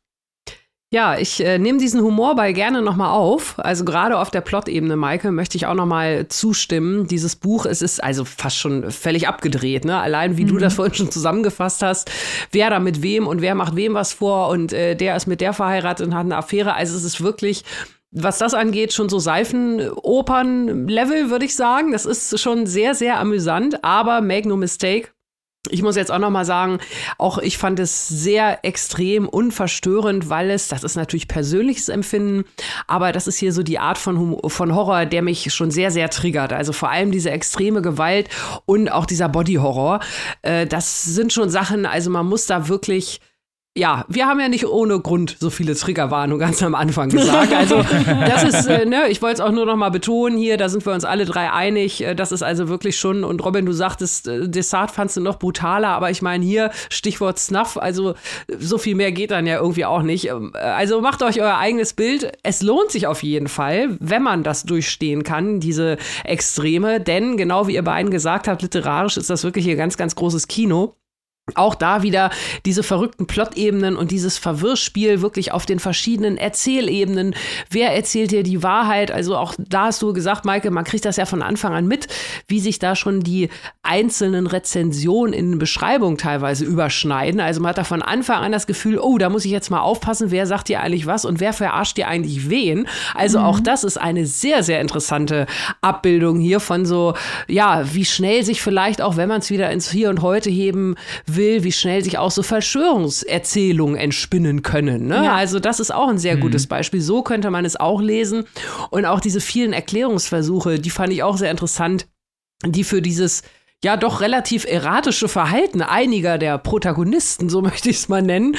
Ja, ich nehme diesen Humorball gerne nochmal auf. Also gerade auf der Plot-Ebene, Maike, möchte ich auch nochmal zustimmen. Dieses Buch, es ist also fast schon völlig abgedreht, ne? Allein wie du das vorhin schon zusammengefasst hast, wer da mit wem und wer macht wem was vor und der ist mit der verheiratet und hat eine Affäre. Also es ist wirklich was das angeht, schon so Seifenopern-Level, würde ich sagen. Das ist schon sehr, sehr amüsant, aber make no mistake. Ich muss jetzt auch noch mal sagen, auch ich fand es sehr extrem unverstörend, weil das ist natürlich persönliches Empfinden, aber das ist hier so die Art von Horror, der mich schon sehr, sehr triggert. Also vor allem diese extreme Gewalt und auch dieser Body-Horror. Das sind schon Sachen, also man muss da wirklich. Ja, wir haben ja nicht ohne Grund so viele Triggerwarnungen ganz am Anfang gesagt. Also das ist, ich wollte es auch nur noch mal betonen hier, da sind wir uns alle drei einig. Das ist also wirklich schon, und Robin, du sagtest, Desart fandst du noch brutaler, aber ich meine hier, Stichwort Snuff, also so viel mehr geht dann ja irgendwie auch nicht. Also macht euch euer eigenes Bild. Es lohnt sich auf jeden Fall, wenn man das durchstehen kann, diese Extreme, denn genau wie ihr beiden gesagt habt, literarisch ist das wirklich hier ganz, ganz großes Kino. Auch da wieder diese verrückten Plot-Ebenen und dieses Verwirrspiel wirklich auf den verschiedenen Erzählebenen. Wer erzählt dir die Wahrheit? Also auch da hast du gesagt, Maike, man kriegt das ja von Anfang an mit, wie sich da schon die einzelnen Rezensionen in Beschreibung teilweise überschneiden. Also man hat da von Anfang an das Gefühl, oh, da muss ich jetzt mal aufpassen, wer sagt dir eigentlich was und wer verarscht dir eigentlich wen? Also auch das ist eine sehr, sehr interessante Abbildung hier von so, ja, wie schnell sich vielleicht auch, wenn man es wieder ins Hier und Heute heben will, wie schnell sich auch so Verschwörungserzählungen entspinnen können. Ne? Ja. Also das ist auch ein sehr gutes Beispiel. So könnte man es auch lesen. Und auch diese vielen Erklärungsversuche, die fand ich auch sehr interessant, die für dieses ja doch relativ erratische Verhalten einiger der Protagonisten, so möchte ich es mal nennen,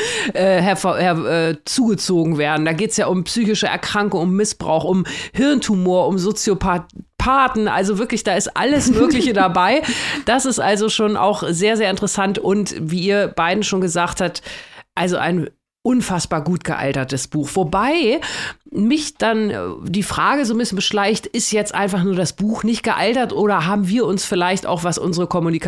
zugezogen werden. Da geht es ja um psychische Erkrankung, um Missbrauch, um Hirntumor, um Soziopathen, also wirklich, da ist alles Mögliche dabei. Das ist also schon auch sehr, sehr interessant und wie ihr beiden schon gesagt habt, also ein unfassbar gut gealtertes Buch. Wobei mich dann die Frage so ein bisschen beschleicht, ist jetzt einfach nur das Buch nicht gealtert oder haben wir uns vielleicht auch, was unsere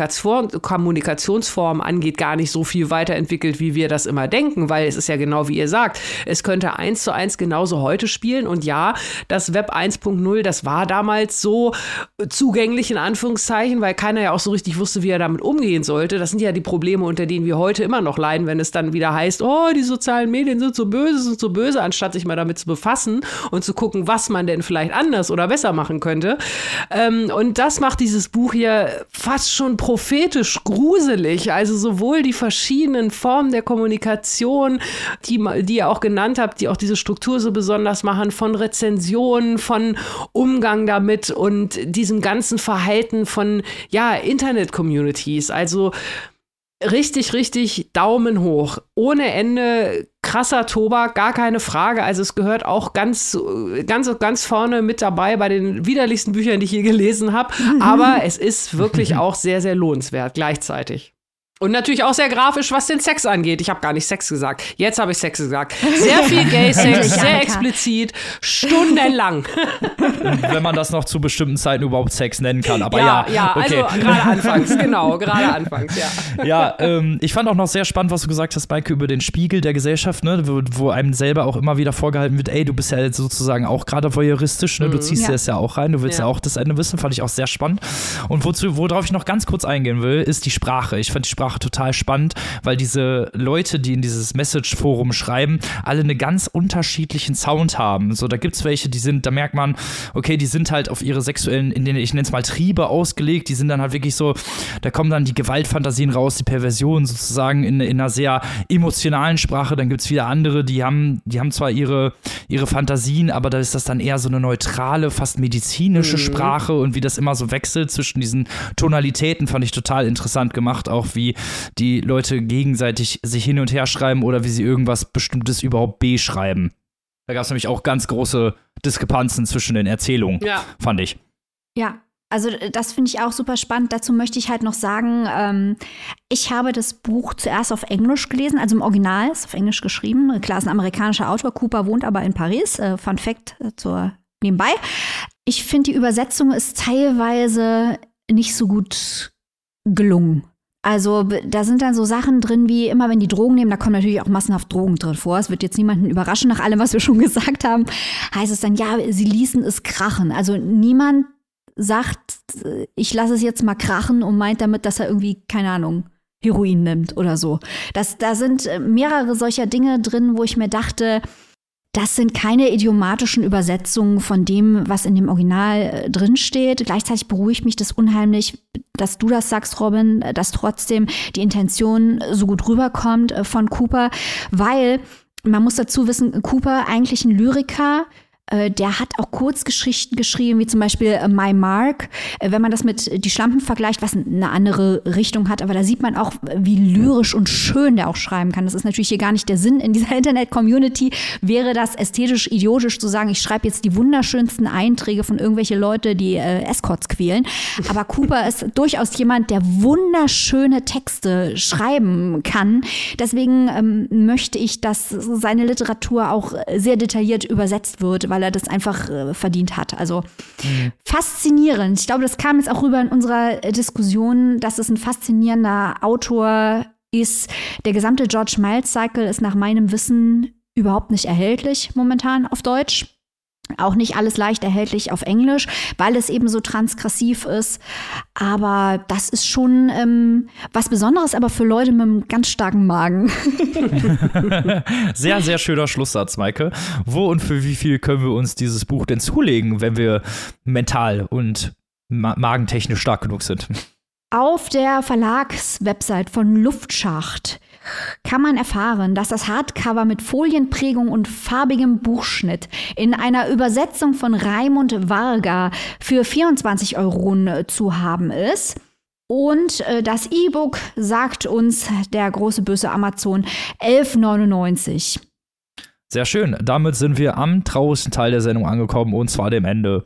Kommunikationsform angeht, gar nicht so viel weiterentwickelt, wie wir das immer denken, weil es ist ja genau wie ihr sagt, es könnte 1:1 genauso heute spielen und ja, das Web 1.0, das war damals so zugänglich in Anführungszeichen, weil keiner ja auch so richtig wusste, wie er damit umgehen sollte. Das sind ja die Probleme, unter denen wir heute immer noch leiden, wenn es dann wieder heißt, oh, die sozialen Medien sind so böse, anstatt sich mal damit zu befassen und zu gucken, was man denn vielleicht anders oder besser machen könnte. Und das macht dieses Buch hier fast schon prophetisch gruselig. Also sowohl die verschiedenen Formen der Kommunikation, die ihr auch genannt habt, die auch diese Struktur so besonders machen, von Rezensionen, von Umgang damit und diesem ganzen Verhalten von, ja, Internet-Communities. Also richtig, richtig Daumen hoch. Ohne Ende krasser Tobak, gar keine Frage. Also es gehört auch ganz vorne mit dabei bei den widerlichsten Büchern, die ich je gelesen habe. Aber es ist wirklich auch sehr, sehr lohnenswert gleichzeitig. Und natürlich auch sehr grafisch, was den Sex angeht. Ich habe gar nicht Sex gesagt. Jetzt habe ich Sex gesagt. Sehr viel Gay-Sex, sehr explizit, stundenlang. Wenn man das noch zu bestimmten Zeiten überhaupt Sex nennen kann. Aber ja, okay. Also gerade anfangs, genau, ja. Ja, ich fand auch noch sehr spannend, was du gesagt hast, Maike, über den Spiegel der Gesellschaft, ne, wo einem selber auch immer wieder vorgehalten wird, ey, du bist ja jetzt sozusagen auch gerade voyeuristisch, ne, du ziehst dir das ja auch rein, du willst ja auch das Ende wissen, fand ich auch sehr spannend. Und worauf ich noch ganz kurz eingehen will, ist die Sprache. Ich fand die Sprache total spannend, weil diese Leute, die in dieses Message-Forum schreiben, alle einen ganz unterschiedlichen Sound haben. So, da gibt's welche, da merkt man, okay, die sind halt auf ihre sexuellen, ich nenne es mal Triebe ausgelegt, die sind dann halt wirklich so, da kommen dann die Gewaltfantasien raus, die Perversionen sozusagen in einer sehr emotionalen Sprache, dann gibt's wieder andere, die haben zwar ihre Fantasien, aber da ist das dann eher so eine neutrale, fast medizinische Sprache und wie das immer so wechselt zwischen diesen Tonalitäten, fand ich total interessant gemacht, auch wie die Leute gegenseitig sich hin und her schreiben oder wie sie irgendwas Bestimmtes überhaupt beschreiben. Da gab es nämlich auch ganz große Diskrepanzen zwischen den Erzählungen, fand ich. Ja, also das finde ich auch super spannend. Dazu möchte ich halt noch sagen, ich habe das Buch zuerst auf Englisch gelesen, also im Original, ist auf Englisch geschrieben. Klar, ist ein amerikanischer Autor, Cooper wohnt aber in Paris. Fun Fact nebenbei. Ich finde, die Übersetzung ist teilweise nicht so gut gelungen. Also da sind dann so Sachen drin, wie immer, wenn die Drogen nehmen, da kommen natürlich auch massenhaft Drogen drin vor. Es wird jetzt niemanden überraschen, nach allem, was wir schon gesagt haben, heißt es dann, ja, sie ließen es krachen. Also niemand sagt, ich lasse es jetzt mal krachen und meint damit, dass er irgendwie, keine Ahnung, Heroin nimmt oder so. Da sind mehrere solcher Dinge drin, wo ich mir dachte, Das sind keine idiomatischen Übersetzungen von dem, was in dem Original drinsteht. Gleichzeitig beruhigt mich das unheimlich, dass du das sagst, Robin, dass trotzdem die Intention so gut rüberkommt von Cooper, weil man muss dazu wissen, Cooper, eigentlich ein Lyriker, der hat auch Kurzgeschichten geschrieben, wie zum Beispiel My Mark. Wenn man das mit Die Schlampen vergleicht, was eine andere Richtung hat, aber da sieht man auch, wie lyrisch und schön der auch schreiben kann. Das ist natürlich hier gar nicht der Sinn. In dieser Internet-Community wäre das ästhetisch idiotisch zu sagen, ich schreibe jetzt die wunderschönsten Einträge von irgendwelche Leute, die Escorts quälen. Aber Cooper ist durchaus jemand, der wunderschöne Texte schreiben kann. Deswegen möchte ich, dass seine Literatur auch sehr detailliert übersetzt wird, weil er das einfach verdient hat. Also faszinierend. Ich glaube, das kam jetzt auch rüber in unserer Diskussion, dass es ein faszinierender Autor ist. Der gesamte George Miles Cycle ist nach meinem Wissen überhaupt nicht erhältlich momentan auf Deutsch. Auch nicht alles leicht erhältlich auf Englisch, weil es eben so transgressiv ist. Aber das ist schon was Besonderes, aber für Leute mit einem ganz starken Magen. Sehr, sehr schöner Schlusssatz, Maike. Wo und für wie viel können wir uns dieses Buch denn zulegen, wenn wir mental und magentechnisch stark genug sind? Auf der Verlagswebsite von Luftschacht kann man erfahren, dass das Hardcover mit Folienprägung und farbigem Buchschnitt in einer Übersetzung von Raimund Varga für 24 € zu haben ist. Und das E-Book, sagt uns der große böse Amazon, 11,99 €. Sehr schön. Damit sind wir am traurigsten Teil der Sendung angekommen, und zwar dem Ende.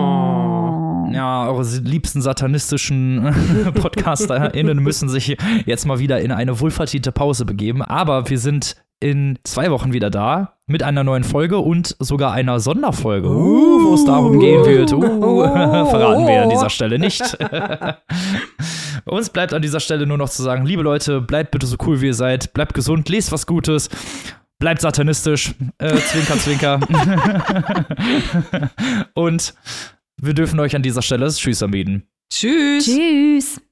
Ja, eure liebsten satanistischen PodcasterInnen müssen sich jetzt mal wieder in eine wohlverdiente Pause begeben. Aber wir sind in 2 Wochen wieder da mit einer neuen Folge und sogar einer Sonderfolge, wo es darum gehen wird. Verraten wir an dieser Stelle nicht. Uns bleibt an dieser Stelle nur noch zu sagen, liebe Leute, bleibt bitte so cool, wie ihr seid. Bleibt gesund, lest was Gutes. Bleibt satanistisch. Zwinker, zwinker. Und wir dürfen euch an dieser Stelle das Tschüss anbieten. Tschüss. Tschüss.